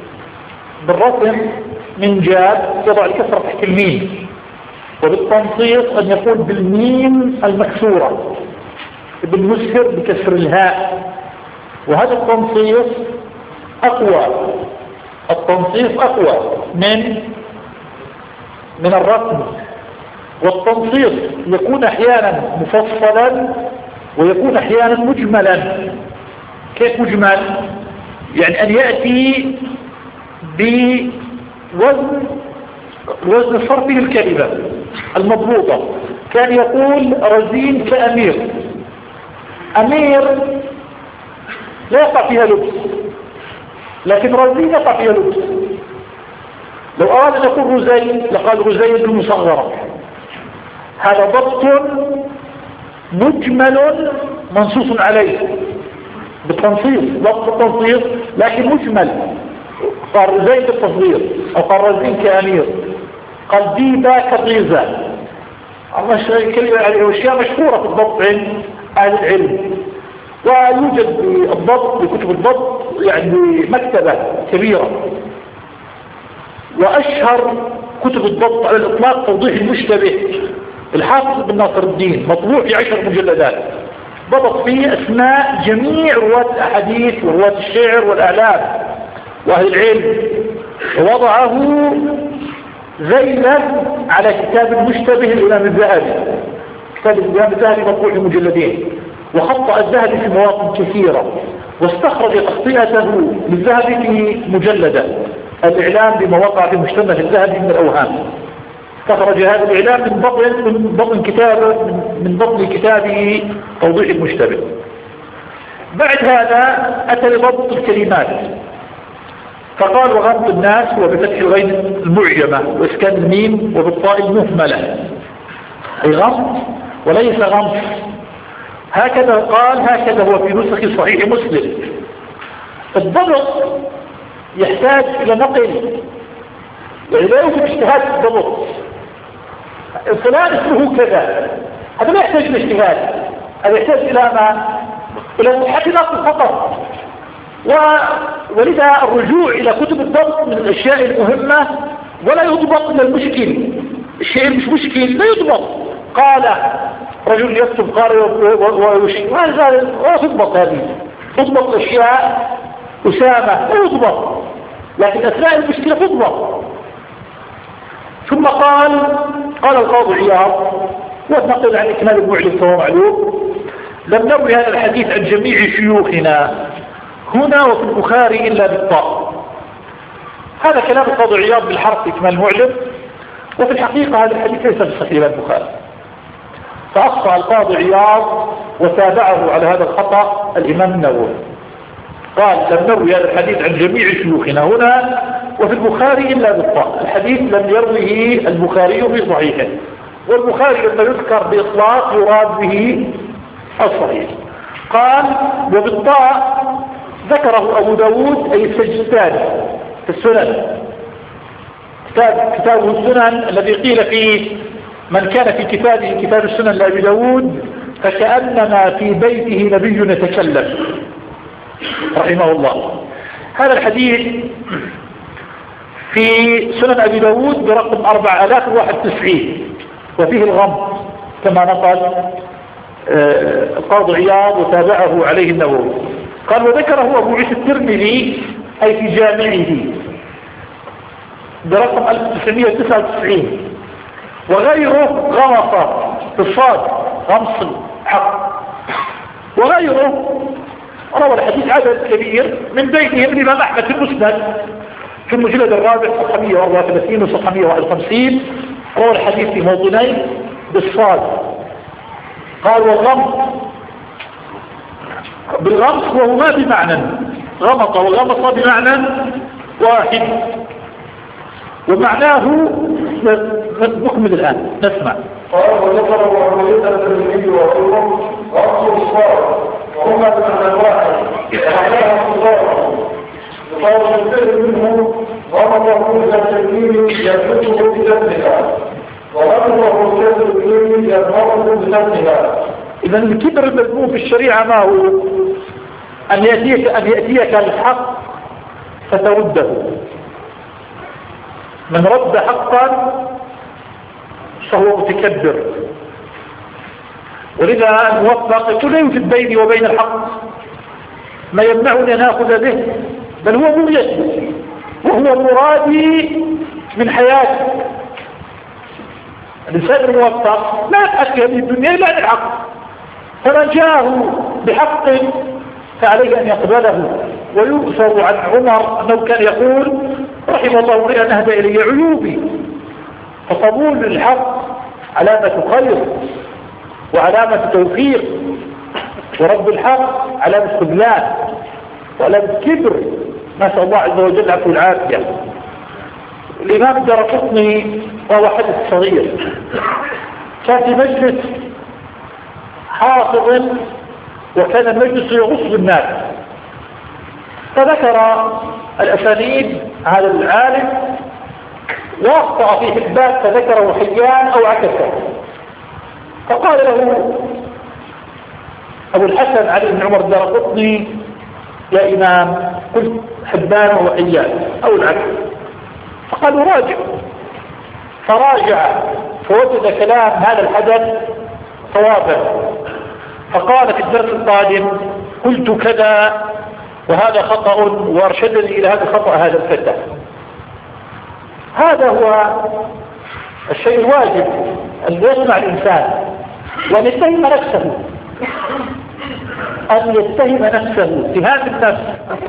بالرسم من جاد يضع الكسرة تحت الميم، وبالتنصيص أن يقول بالميم المكسورة، بالمسهر بكسر الهاء. وهذا التنصيص أقوى، التنصيص أقوى من من الرسم. والتنصيص يكون أحيانا مفصلا ويكون أحيانا مجملا. كيف مجمل؟ يعني أن يأتي بوزن وزن صرفه الكلمة المضبوطة. كان يقول رزين كأمير. أمير لا يقع فيها لبس، لكن رزين يقع فيها لبس. لو أراد أن يقول رزين لقال رزين بالمصغرة. هذا ضبط مجمل منصوص عليه بالتنصيص، ضبط التنصيص لكن مجمل. قال رزين بالتصغير، أو قال رزين كأمير، قال ديبا كطيزة. الله كلمة عليه أشياء مشهورة في الضبط عند أهل العلم، ويوجد الضبط بكتب الضبط يعني مكتبة كبيرة. وأشهر كتب الضبط على الإطلاق توضيح المشتبه الحافظ بن ناصر الدين، مطبوع في عشر مجلدات. ضبط فيه أسماء جميع رواة الأحاديث ورواة الشعر والأعلام وأهل العلم، ووضعه ذيلا على كتاب المشتبه الإمام الذهبي. كتاب الإمام الذهبي مطبوع في مجلدين، وخطأ الذهبي في مواطن كثيرة، واستخرج تخطئته للذهبي في مجلدة الإعلام بما وقع في مجتمع الذهبي من الأوهام. استخرج هذا الإعلام من بطن من بطن كتابه من بطن كتابه توضيح المشتبه. بعد هذا أتى لضبط الكلمات، فقال: وغمط الناس هو بفتح الغين المعجمة وإسكان الميم وبالطاء المهملة، أي غمط وليس غمط. هكذا قال، هكذا هو في نسخ صحيح مسلم. الضبط يحتاج إلى نقل، يعني لا يوجد اجتهاد في الضبط. فلان اسمه كذا، هذا لا يحتاج إلى اجتهاد، هذا يحتاج إلى ما إلى صحة نقل فقط. و... ولذا الرجوع إلى كتب الضبط من الأشياء المهمة، ولا يضبط من المشكل. الشيء مش مشكل لا يضبط. قال رجل يكتب قارئ ويشي، وهذا لا تضبط، هذه تضبط الأشياء أسامة لا يضبط، لكن أثناء المشكلة تضبط. ثم قال قال القاضي عياض، والنقل عن إكمال المعلم فهو معلوم: لم نروي هذا الحديث عن جميع شيوخنا هنا وفي البخاري إلا بالطاء. هذا كلام القاضي عياض بالحرف في إكمال المعلم، وفي الحقيقة هذا الحديث ليس بصحيح البخاري. فأخطأ القاضي عياض وتابعه على هذا الخطأ الإمام النووي، قال: لم نروي هذا الحديث عن جميع شيوخنا هنا وفي البخاري إلا بالطاء. الحديث لم يرويه البخاري في صحيحه، والبخاري لما يذكر بإطلاق يراد به الصحيح. قال: وبالطاء ذكره أبو داود أي السجستاني في السنن، كتاب كتابه السنن الذي قيل فيه: من كان في كتابه كتاب السنن لأبي داود فكأنما في بيته نبي يتكلم، رحمه الله. هذا الحديث في سنن أبي داود برقم أربعة آلاف وواحد وتسعين، وفيه الغمط كما نقل القاضي عياض وتابعه عليه النووي. قال: وذكره أبو عيسى الترمذي أي في جامعه برقم ألف وتسعمائة وتسعة وتسعين، وغيره غمص في الصاد غمص الحق، وغيره روى الحديث عدد كبير من بينهم الإمام أحمد في المسند في المجلد الرابع صفحة مئة وأربعة وثلاثين وصفحة مئة وواحد وخمسين، روى الحديث في موضوعين بالصاد. قال: والغمط بالغمط وهما بمعنى، غمط وغمط بمعنى واحد، ومعناه نكمل الآن نسمع. قال: وذكر وعملت الترمذي وغيره غمط الصاد وهما بمعنى واحد، ومعناه الصاد يقال الكثير منه غمطه إلى التكليم يثبته بذاتها، وغمطه إلى التكليم يظهره بذاتها. إذا الكبر المذموم في الشريعة ما هو؟ أن يأتيك أن يأتيك الحق فترده. من رد حقا فهو متكبر. ولذا الموفق يقول: لا يوجد بيني وبين الحق ما يمنعني أن آخذ به، بل هو موجد وهو مرادي من حياتي. الإنسان الموفق لا يبحث في هذه الدنيا إلا عن الحق، فمن جاءه بحق فعليه أن يقبله. ويؤثر عن عمر أنه كان يقول: رحم الله امرئا أهدى إلي عيوبي. فقبول الحق علامة خير وعلامة توفيق، ورد الحق علامة خذلان وعلامة كبر، نسأل الله عز وجل العفو والعافية. الإمام الدارقطني وهو حدث صغير كان في مجلس حافظ، وكان المجلس يغص بالناس، فذكر الأسانيد على العالم واخطأ في إثبات فذكره حيان أو عكسه، فقال له أبو الحسن علي بن عمر الدارقطني: يا إمام، قلت حبان وحيان أو العكس. فقالوا: راجع. فراجع فوجد كلام هذا الحدث صوابا، فقال في الدرس القادم قلت كذا وهذا خطأ، وارشدني إلى هذا الخطأ هذا الفتى. هذا هو الشيء الواجب أن يسمع الإنسان وأن يتهم نفسه، أن يتهم نفسه في هذا النفس.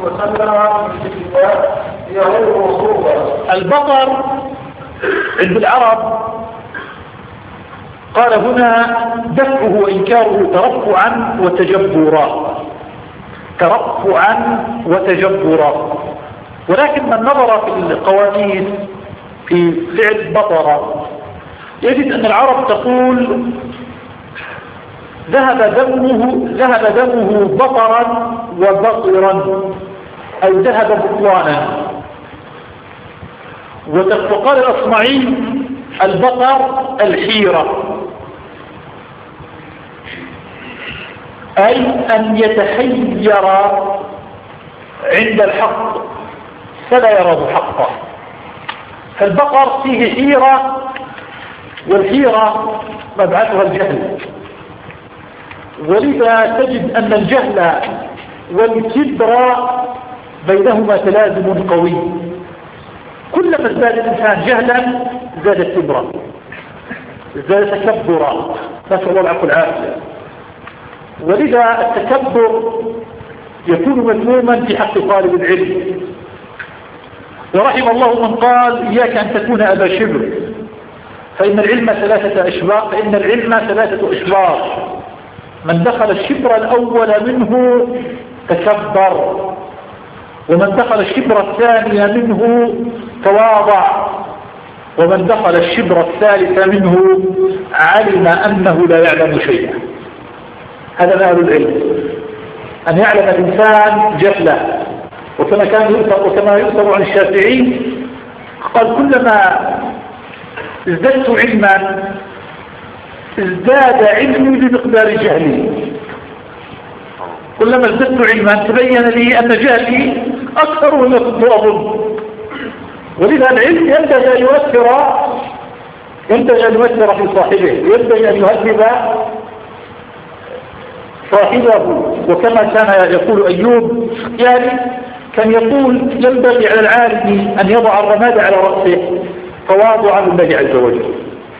البطر عند العرب قال هنا دفعه وإنكاره ترفعا وتجبرا، ترفعا وتجبرا. ولكن من نظر في القوانين في فعل بطر يجد أن العرب تقول ذهب دمه ذهب دمه بطرا وبطرا، أي ذهب بطلانا. وقال الأصمعي البطر الحيرة، أي أن يتحير عند الحق فلا يراه حقا. فالبقر فيه حيرة، والحيرة مبعثها الجهل، ولذا تجد أن الجهل والكبر بينهما تلازم قوي. كلما ازداد الإنسان جهلا زاد كبرا، زاد تكبرا، نسأل الله العفو والعافية. ولذا التكبر يكون مذموما في حق طالب العلم. ورحم الله من قال إياك أن تكون أبا شبر، فإن العلم ثلاثة أشبار فإن العلم ثلاثة أشبار، من دخل الشبر الأول منه تكبر، ومن دخل الشبر الثاني منه تواضع، ومن دخل الشبر الثالث منه علم أنه لا يعلم شيئا. هذا معنى العلم، أن يعلم الإنسان جهله. وكما كان يؤثر وكما يؤثر عن الشافعي قال كلما ازددت علما ازداد علمي بمقدار جهلي، كلما ازددت علما تبين لي أن جهلي أكثر مما كنت أظن. ولذا العلم ينبغي أن يؤثر ينبغي أن يؤثر في صاحبه، ينبغي أن يهذب صاحبه. وكما كان يقول أيوب يعني كان يقول ينبغي على العالم أن يضع الرماد على رأسه تواضعا لله عز وجل.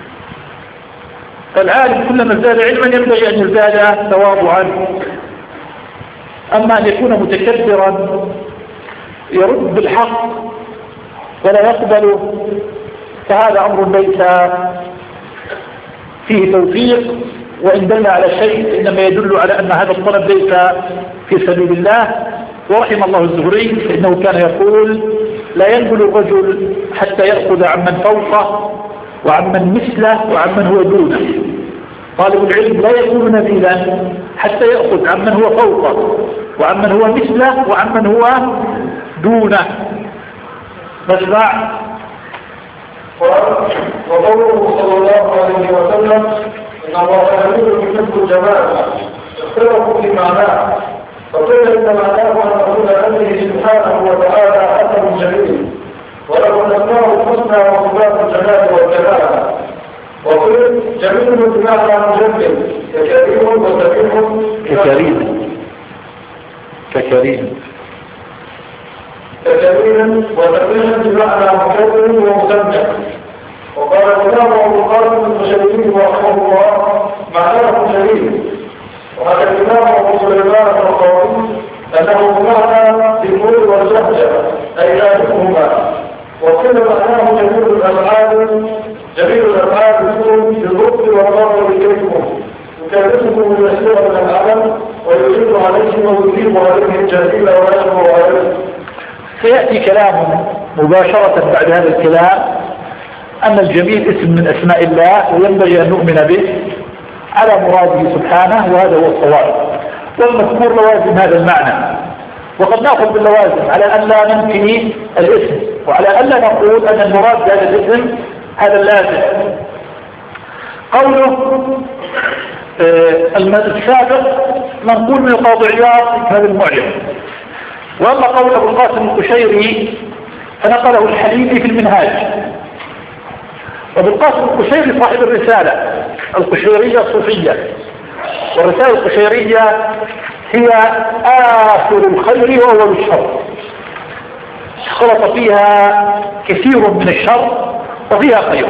فالعالم كلما ازداد علما ينبغي أن يزداد تواضعا. أما أن يكون متكبرا يرد بالحق ولا يقبله فهذا أمر ليس فيه توفيق، وإن دل على شيء إنما يدل على أن هذا الطلب ليس في سبيل الله. ورحم الله الزهري فإنه كان يقول لا ينبل الرجل حتى يأخذ عمن فوقه وعمن مثله وعمن هو دونه. طالب العلم لا يكون نبيلا حتى يأخذ عمن هو فوقه وعمن هو مثله وعمن هو دونه. نسمع. وقوله صلى الله عليه وسلم إن الله يحب يحب الجمال، اختلفوا في معناه، فقيل إن معناه أن رسول أمره سبحانه وتعالى حسن جميل وله الأسماء الحسنى وصفات الجمال والكمال، وقيل جميل بمعنى مجمل ككريم وسميع ككريم ككريم ككريم وسميع بمعنى مجمل ومسمع. وقال الإمام أبو القاسم المشركي رحمه الله معناه جميل. وهذا الإمام أبو سليمان الرقاوي أنه بمعنى بالنور واللهجة أي ذلكهما. وقيل معناه جميل الأفعال جميل الأفعال بالرد والنظر إليكم يكلفكم من يسير من العمل ويجيب عليهم ويجيب عليه الجميل ويشكر عليه. سيأتي كلام مباشرة بعد هذا الكلام أن الجميل اسم من أسماء الله وينبغي أن نؤمن به على مراده سبحانه، وهذا هو الصواب. والمذكور لوازم هذا المعنى، وقد نأخذ باللوازم على أن لا ننفي الاسم وعلى أن لا نقول أن المراد بهذا الاسم هذا اللازم. قوله السابق منقول من القاضي عياض هذا المعجم. وأما قول أبو القاسم القشيري فنقله الحليمي في المنهاج. أبو القاسم القشيري صاحب الرسالة القشيرية الصوفية، والرسائل القشيرية هي آخر الخير وأول الشر، خلط فيها كثير من الشر وفيها خير.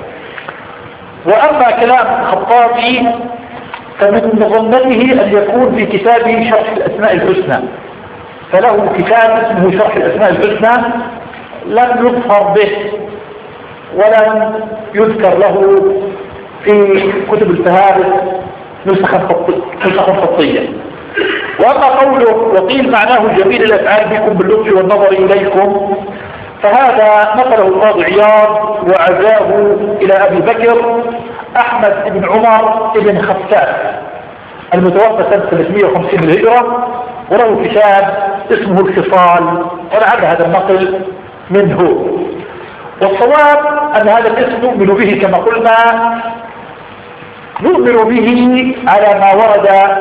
وأما كلام الخطابي فمن مظنته أن يكون في كتابه شرح الأسماء الحسنى، فله كتاب اسمه شرح الأسماء الحسنى لم يظهر به ولم يذكر له في كتب الفهارس نسخا خطية. وأما قوله وقيل معناه جميل الأفعال بكم باللطف والنظر إليكم، فهذا نقله القاضي عياض وعزاه إلى أبي بكر أحمد بن عمر بن خفاف المتوفى سنة ثلاثمائة وخمسين للهجرة، وله كتاب اسمه الخصال، ولعل هذا النقل منه. والصواب أن هذا الاسم نؤمن به كما قلنا، نؤمن به على ما ورد،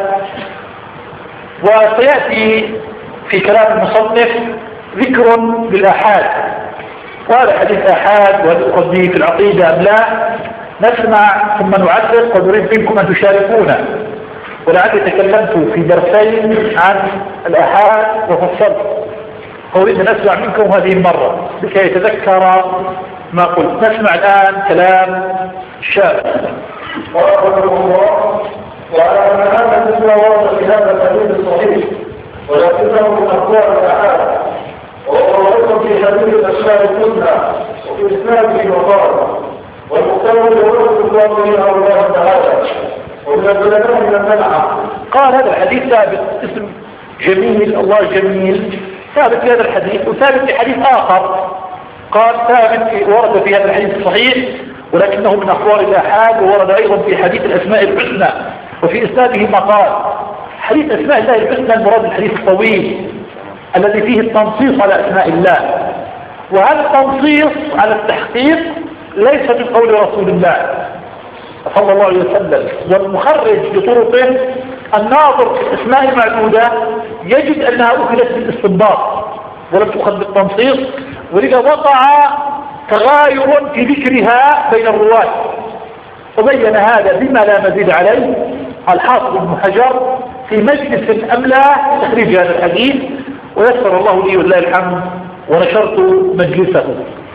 وسيأتي في كلام المصنف ذكر للآحاد، وهذا حديث آحاد وهل أقضيه في العقيدة أم لا، نسمع ثم نعلق ونريد منكم أن تشاركونا. ولعلي تكلمت في درسين عن الآحاد وفصلت، أريد أن أسمع منكم هذه المرة لكي يتذكر ما قلت. نسمع الآن كلام الشاب. ورحمه الله. وعلى أن هذا مثل ورد في هذا الحديث الصحيح، ولكنه من أقوال الآحاد، وهو أيضا في حديث الأشياء الحسنى وفي إسناده وقال والمختار يورد الله إلى الله تعالى ومن البلدان من المنعة. قال هذا الحديث ثابت، اسم جميل، الله جميل، ثابت في هذا الحديث، وثابت في حديث آخر قال ثابت في ورد في هذا الحديث الصحيح ولكنه من أخبار الآحاد، وورد أيضا في حديث الأسماء الحسنى وفي إسناده مقال. حديث أسماء الله الحسنى المراد الحديث الطويل الذي فيه التنصيص على أسماء الله، وهذا التنصيص على التحقيق ليس من قول رسول الله صلى الله عليه وسلم، والمخرج بطرقه الناظر في الأسماء المعدودة يجد أنها أخذت بالاستنباط ولم تؤخذ بالتنصيص، ولذا وقع تغاير في ذكرها بين الرواة، وبين هذا بما لا مزيد عليه الحافظ ابن حجر في مجلس أملى تخريج هذا الحديث، ويسر الله لي ولله الحمد ونشرت مجلسه.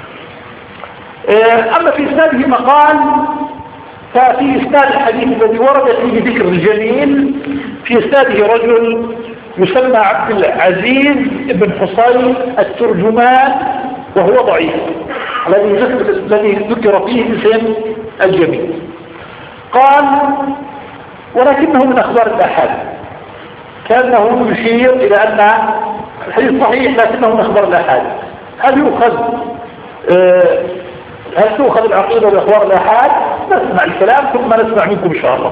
أما في إسناده مقال، ففي إسناد الحديث الذي ورد فيه ذكر الجميل في إسناده رجل يسمى عبد العزيز بن حصين الترجمان، وهو ضعيف، الذي ذكر فيه اسم الجميل. قال ولكنه من أخبار الآحاد، كأنه يشير إلى أن الحديث صحيح لكنه من أخبار الآحاد. هل يؤخذ أه هل تؤخذ العقيدة بأخبار الآحاد؟ نسمع الكلام ثم نسمع منكم إن شاء الله.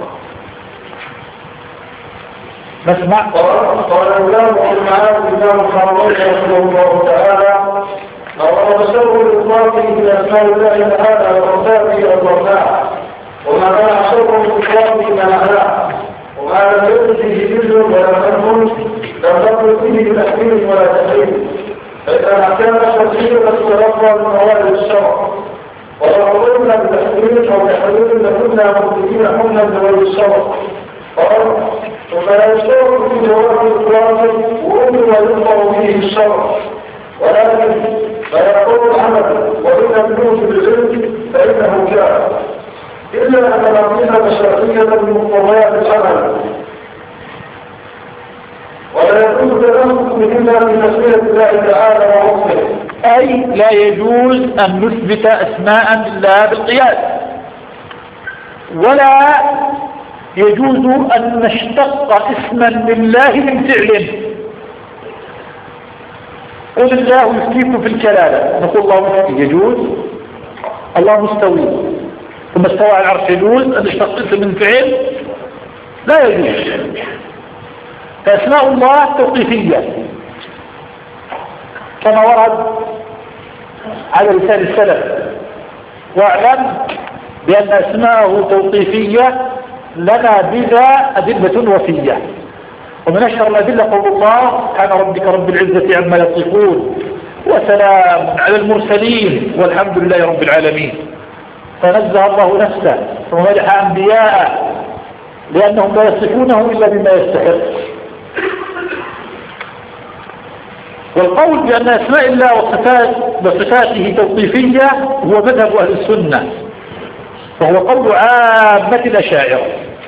نسمع. قال الإمام المعاد الإمام الخرمي رحمه الله تعالى: أو تسوي الإطلاق في أسماء الله تعالى وصفاته الرفاع، وما كان شر الإطلاق معناه، وما لم يكن فيه جزء ولا فهم لم تكن فيه تحريم ولا تحريم، فإذا كان الشرعي تتلقى من موارد الشرع، ولو قلنا بتحريم أو تحريم لكنا مبتدئين حملا بغير الشرع. قال: فلا يشترط في جواب الإطلاق وأمر يظهر فيه الشرع، ولكن فيقول العمل وإن لم يوجد العلم فإنه جاء، إلا أن العقيدة الشرعية من مقتضيات العمل، ولا يجوز تنفذ إلا في تسمية الله تعالى ووصفه. أي لا يجوز أن نثبت أسماء لله بالقياس، ولا يجوز أن نشتق اسما لله من فعل. قل الله يفتيكم في الكلالة، نقول الله مفتي، يجوز. الله مستوي ثم استوى على العرش، يجوز أن نشتق اسم من فعل؟ لا يجوز. فأسماء الله توقيفية كما ورد على لسان السلف، واعلم بأن أسماءه توقيفية لنا بذا أدلة وفية. ومن أشهر الأدلة قول الله: سبحان ربك رب العزة عما يصفون وسلام على المرسلين والحمد لله رب العالمين. فنزه الله نفسه ومدح أنبياءه لأنهم لا يصفونه إلا بما يستحق. والقول بأن أسماء الله وصفات وصفاته توقيفية هو مذهب أهل السنة، وهو قول عامة الأشاعرة.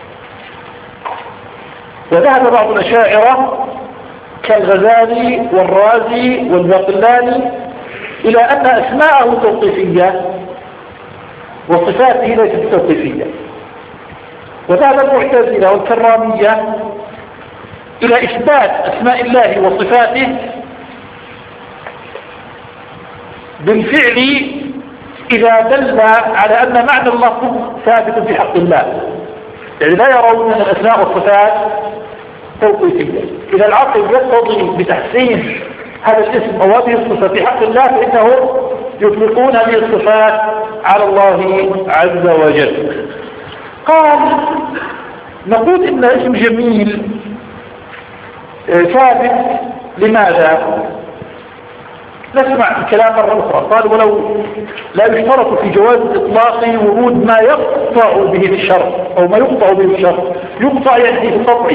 وذهب بعض الأشاعرة كالغزالي والرازي والباقلاني إلى أن أسماءه توقيفية وصفاته ليست توقيفية. وذهب المعتزلة والكرامية إلى إثبات أسماء الله وصفاته بالفعل إذا دل على أن معنى اللفظ ثابت في حق الله، يعني لا يرون أن الأسماء والصفات توقيفية. إذا العقل يقتضي بتحسين هذا الاسم أو هذه الصفة في حق الله فإنه يطلقون هذه الصفات على الله عز وجل. قال نقول إن اسم جميل ثابت. لماذا؟ نسمع الكلام مرة أخرى. قال ولو لا يشترط في جواز الإطلاق ورود ما يقطع به الشرع أو ما يقطع به الشرع. يقطع يعني بالقطع،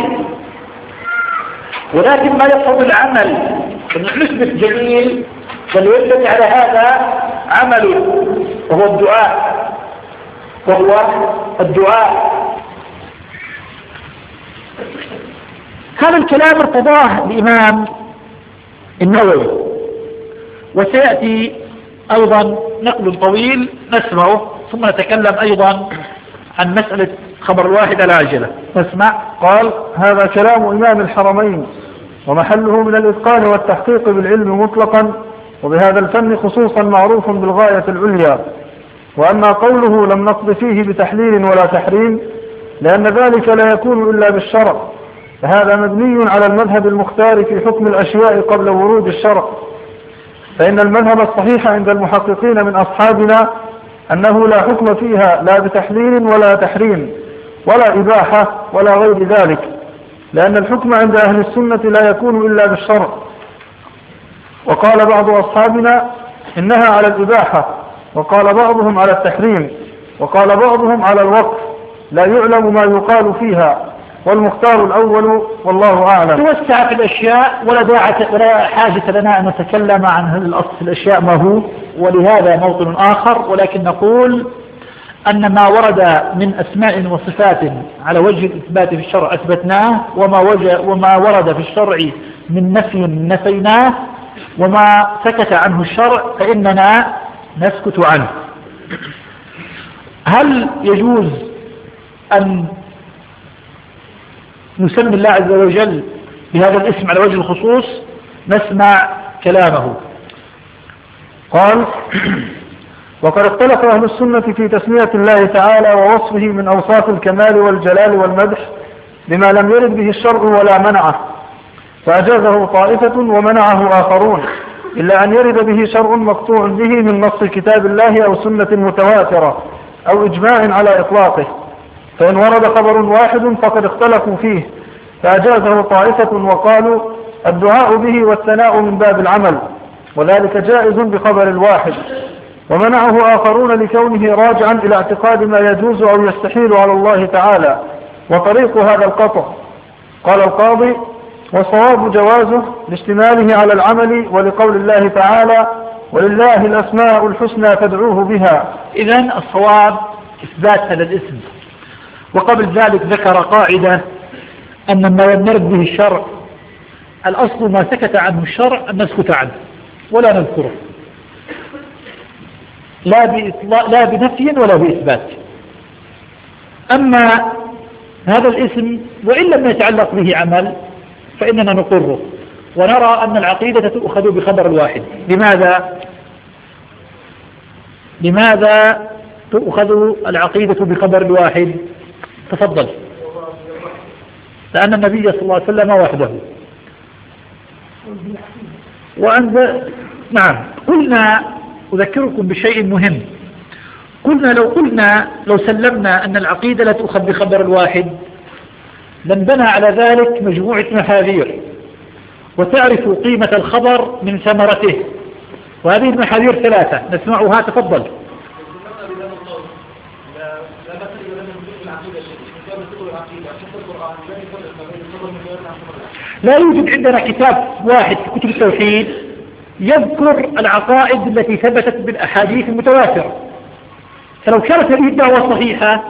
ولكن ما يقتضي العمل. نثبت جميل بل يبني على هذا عمل وهو الدعاء وهو الدعاء هذا الكلام ارتضاه الإمام النووي، وسيأتي أيضا نقل طويل نسمعه ثم نتكلم أيضا عن مسألة خبر الواحد العاجلة. نسمع. قال هذا كلام إمام الحرمين ومحله من الإتقان والتحقيق بالعلم مطلقا، وبهذا الفن خصوصا معروف بالغاية العليا. وأما قوله لم نقض فيه بتحليل ولا تحريم لأن ذلك لا يكون إلا بالشرع، فهذا مبني على المذهب المختار في حكم الأشياء قبل ورود الشرع. فإن المذهب الصحيح عند المحققين من أصحابنا أنه لا حكم فيها لا بتحليل ولا تحريم ولا إباحة ولا غير ذلك، لأن الحكم عند أهل السنة لا يكون إلا بالشرع. وقال بعض أصحابنا إنها على الإباحة، وقال بعضهم على التحريم، وقال بعضهم على الوقف، لا يعلم ما يقال فيها، والمختار الأول والله أعلم. توسع في الأشياء ولا داعي ولا حاجة لنا أن نتكلم عن هذا الأصل في الأشياء ما هو، ولهذا موطن آخر. ولكن نقول أن ما ورد من أسماء وصفات على وجه الإثبات في الشرع أثبتناه، وما, وما ورد في الشرع من نفي نفيناه، وما سكت عنه الشرع فإننا نسكت عنه. هل يجوز أن نسمي الله عز وجل بهذا الاسم على وجه الخصوص؟ نسمع كلامه. قال وقد اختلف أهل السنة في تسمية الله تعالى ووصفه من أوصاف الكمال والجلال والمدح بما لم يرد به الشرع ولا منعه، فأجازه طائفة ومنعه آخرون، إلا أن يرد به شرع مقطوع به من نص كتاب الله أو سنة متواترة أو إجماع على إطلاقه. فإن ورد خبر واحد فقد اختلفوا فيه، فأجازه طائفة وقالوا الدعاء به والثناء من باب العمل، وذلك جائز بخبر الواحد، ومنعه آخرون لكونه راجعا إلى اعتقاد ما يجوز أو يستحيل على الله تعالى، وطريق هذا القطع. قال القاضي وصواب جوازه لاشتماله على العمل، ولقول الله تعالى ولله الأسماء الحسنى فادعوه بها. إذن الصواب إثبات هذا الاسم. وقبل ذلك ذكر قاعدة أن ما لم يرد به الشرع الأصل ما سكت عنه الشرع أن نسكت عنه ولا نذكره، لا بإطلاق لا بنفي ولا بإثبات. أما هذا الاسم وإن لم يتعلق به عمل فإننا نقره، ونرى أن العقيدة تؤخذ بخبر الواحد. لماذا؟ لماذا تؤخذ العقيدة بخبر الواحد؟ تفضل. لأن النبي صلى الله عليه وسلم وحده. وأنت نعم. قلنا أذكركم بشيء مهم. قلنا لو قلنا لو سلمنا أن العقيدة لا تؤخذ بخبر الواحد لنبنى على ذلك مجموعة محاذير، وتعرف قيمة الخبر من ثمرته، وهذه المحاذير ثلاثة نسمعها. تفضل. لا يوجد عندنا كتاب واحد في كتب التوحيد يذكر العقائد التي ثبتت بالأحاديث المتواترة. فلو كانت هذه الدعوة صحيحة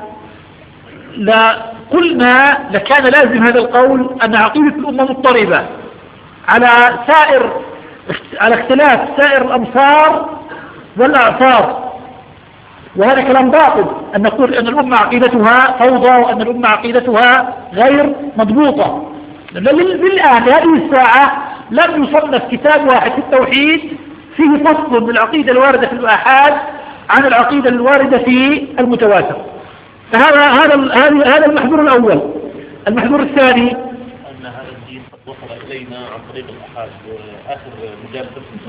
لقلنا لكان لازم هذا القول أن عقيدة الأمة مضطربة على سائر على اختلاف سائر الأمصار والأعصار، وهذا كلام باطل أن نقول أن الأمة عقيدتها فوضى وأن الأمة عقيدتها غير مضبوطة. للآن هذه الساعة لم يصنف كتاب واحد في التوحيد فيه فصل من العقيدة الواردة في الآحاد عن العقيدة الواردة في المتواتر. فهذا هذا هذا المحذور الأول. المحذور الثاني أن هذا الدين قد وصل إلينا عن طريق الآحاد وآخر مجال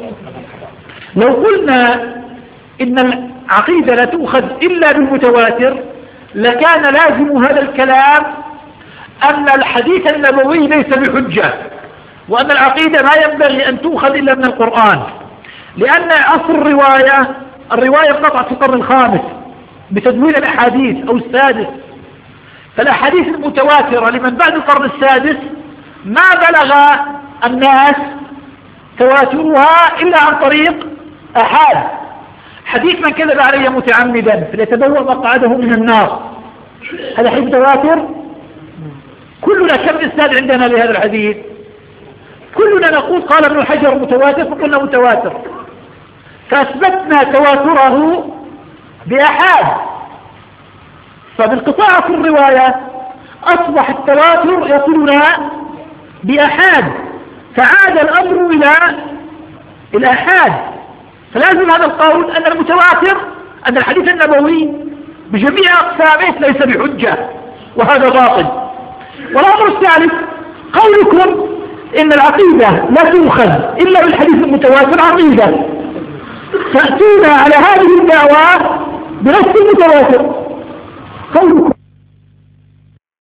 لو قلنا إن العقيدة لا تؤخذ إلا بالمتواتر لكان لازم هذا الكلام أن الحديث النبوي ليس بحجة، وأن العقيدة ما ينبغي أن تؤخذ إلا من القرآن، لأن أصل الرواية الرواية انقطعت في القرن الخامس بتدوين الأحاديث أو السادس، فالأحاديث المتواترة لمن بعد القرن السادس ما بلغ الناس تواترها إلا عن طريق أحاد. حديث من كذب علي متعمدا فليتبوأ مقعده من النار، هذا حديث متواتر. كلنا كم إسناد عندنا لهذا الحديث؟ كلنا نقول قال ابن حجر متواتر فقلنا متواتر، فأثبتنا تواتره بأحاد. فبانقطاع في الرواية أصبح التواتر يصلنا بأحاد، فعاد الأمر إلى الأحاد. فلازم هذا القول أن المتواتر أن الحديث النبوي بجميع أقسامه ليس بحجة، وهذا باطل. والأمر الثالث قولكم إن العقيدة لا تؤخذ إلا بالحديث المتواتر عقيدة، تأتون على هذه الدعوة بنص المتواتر. قولكم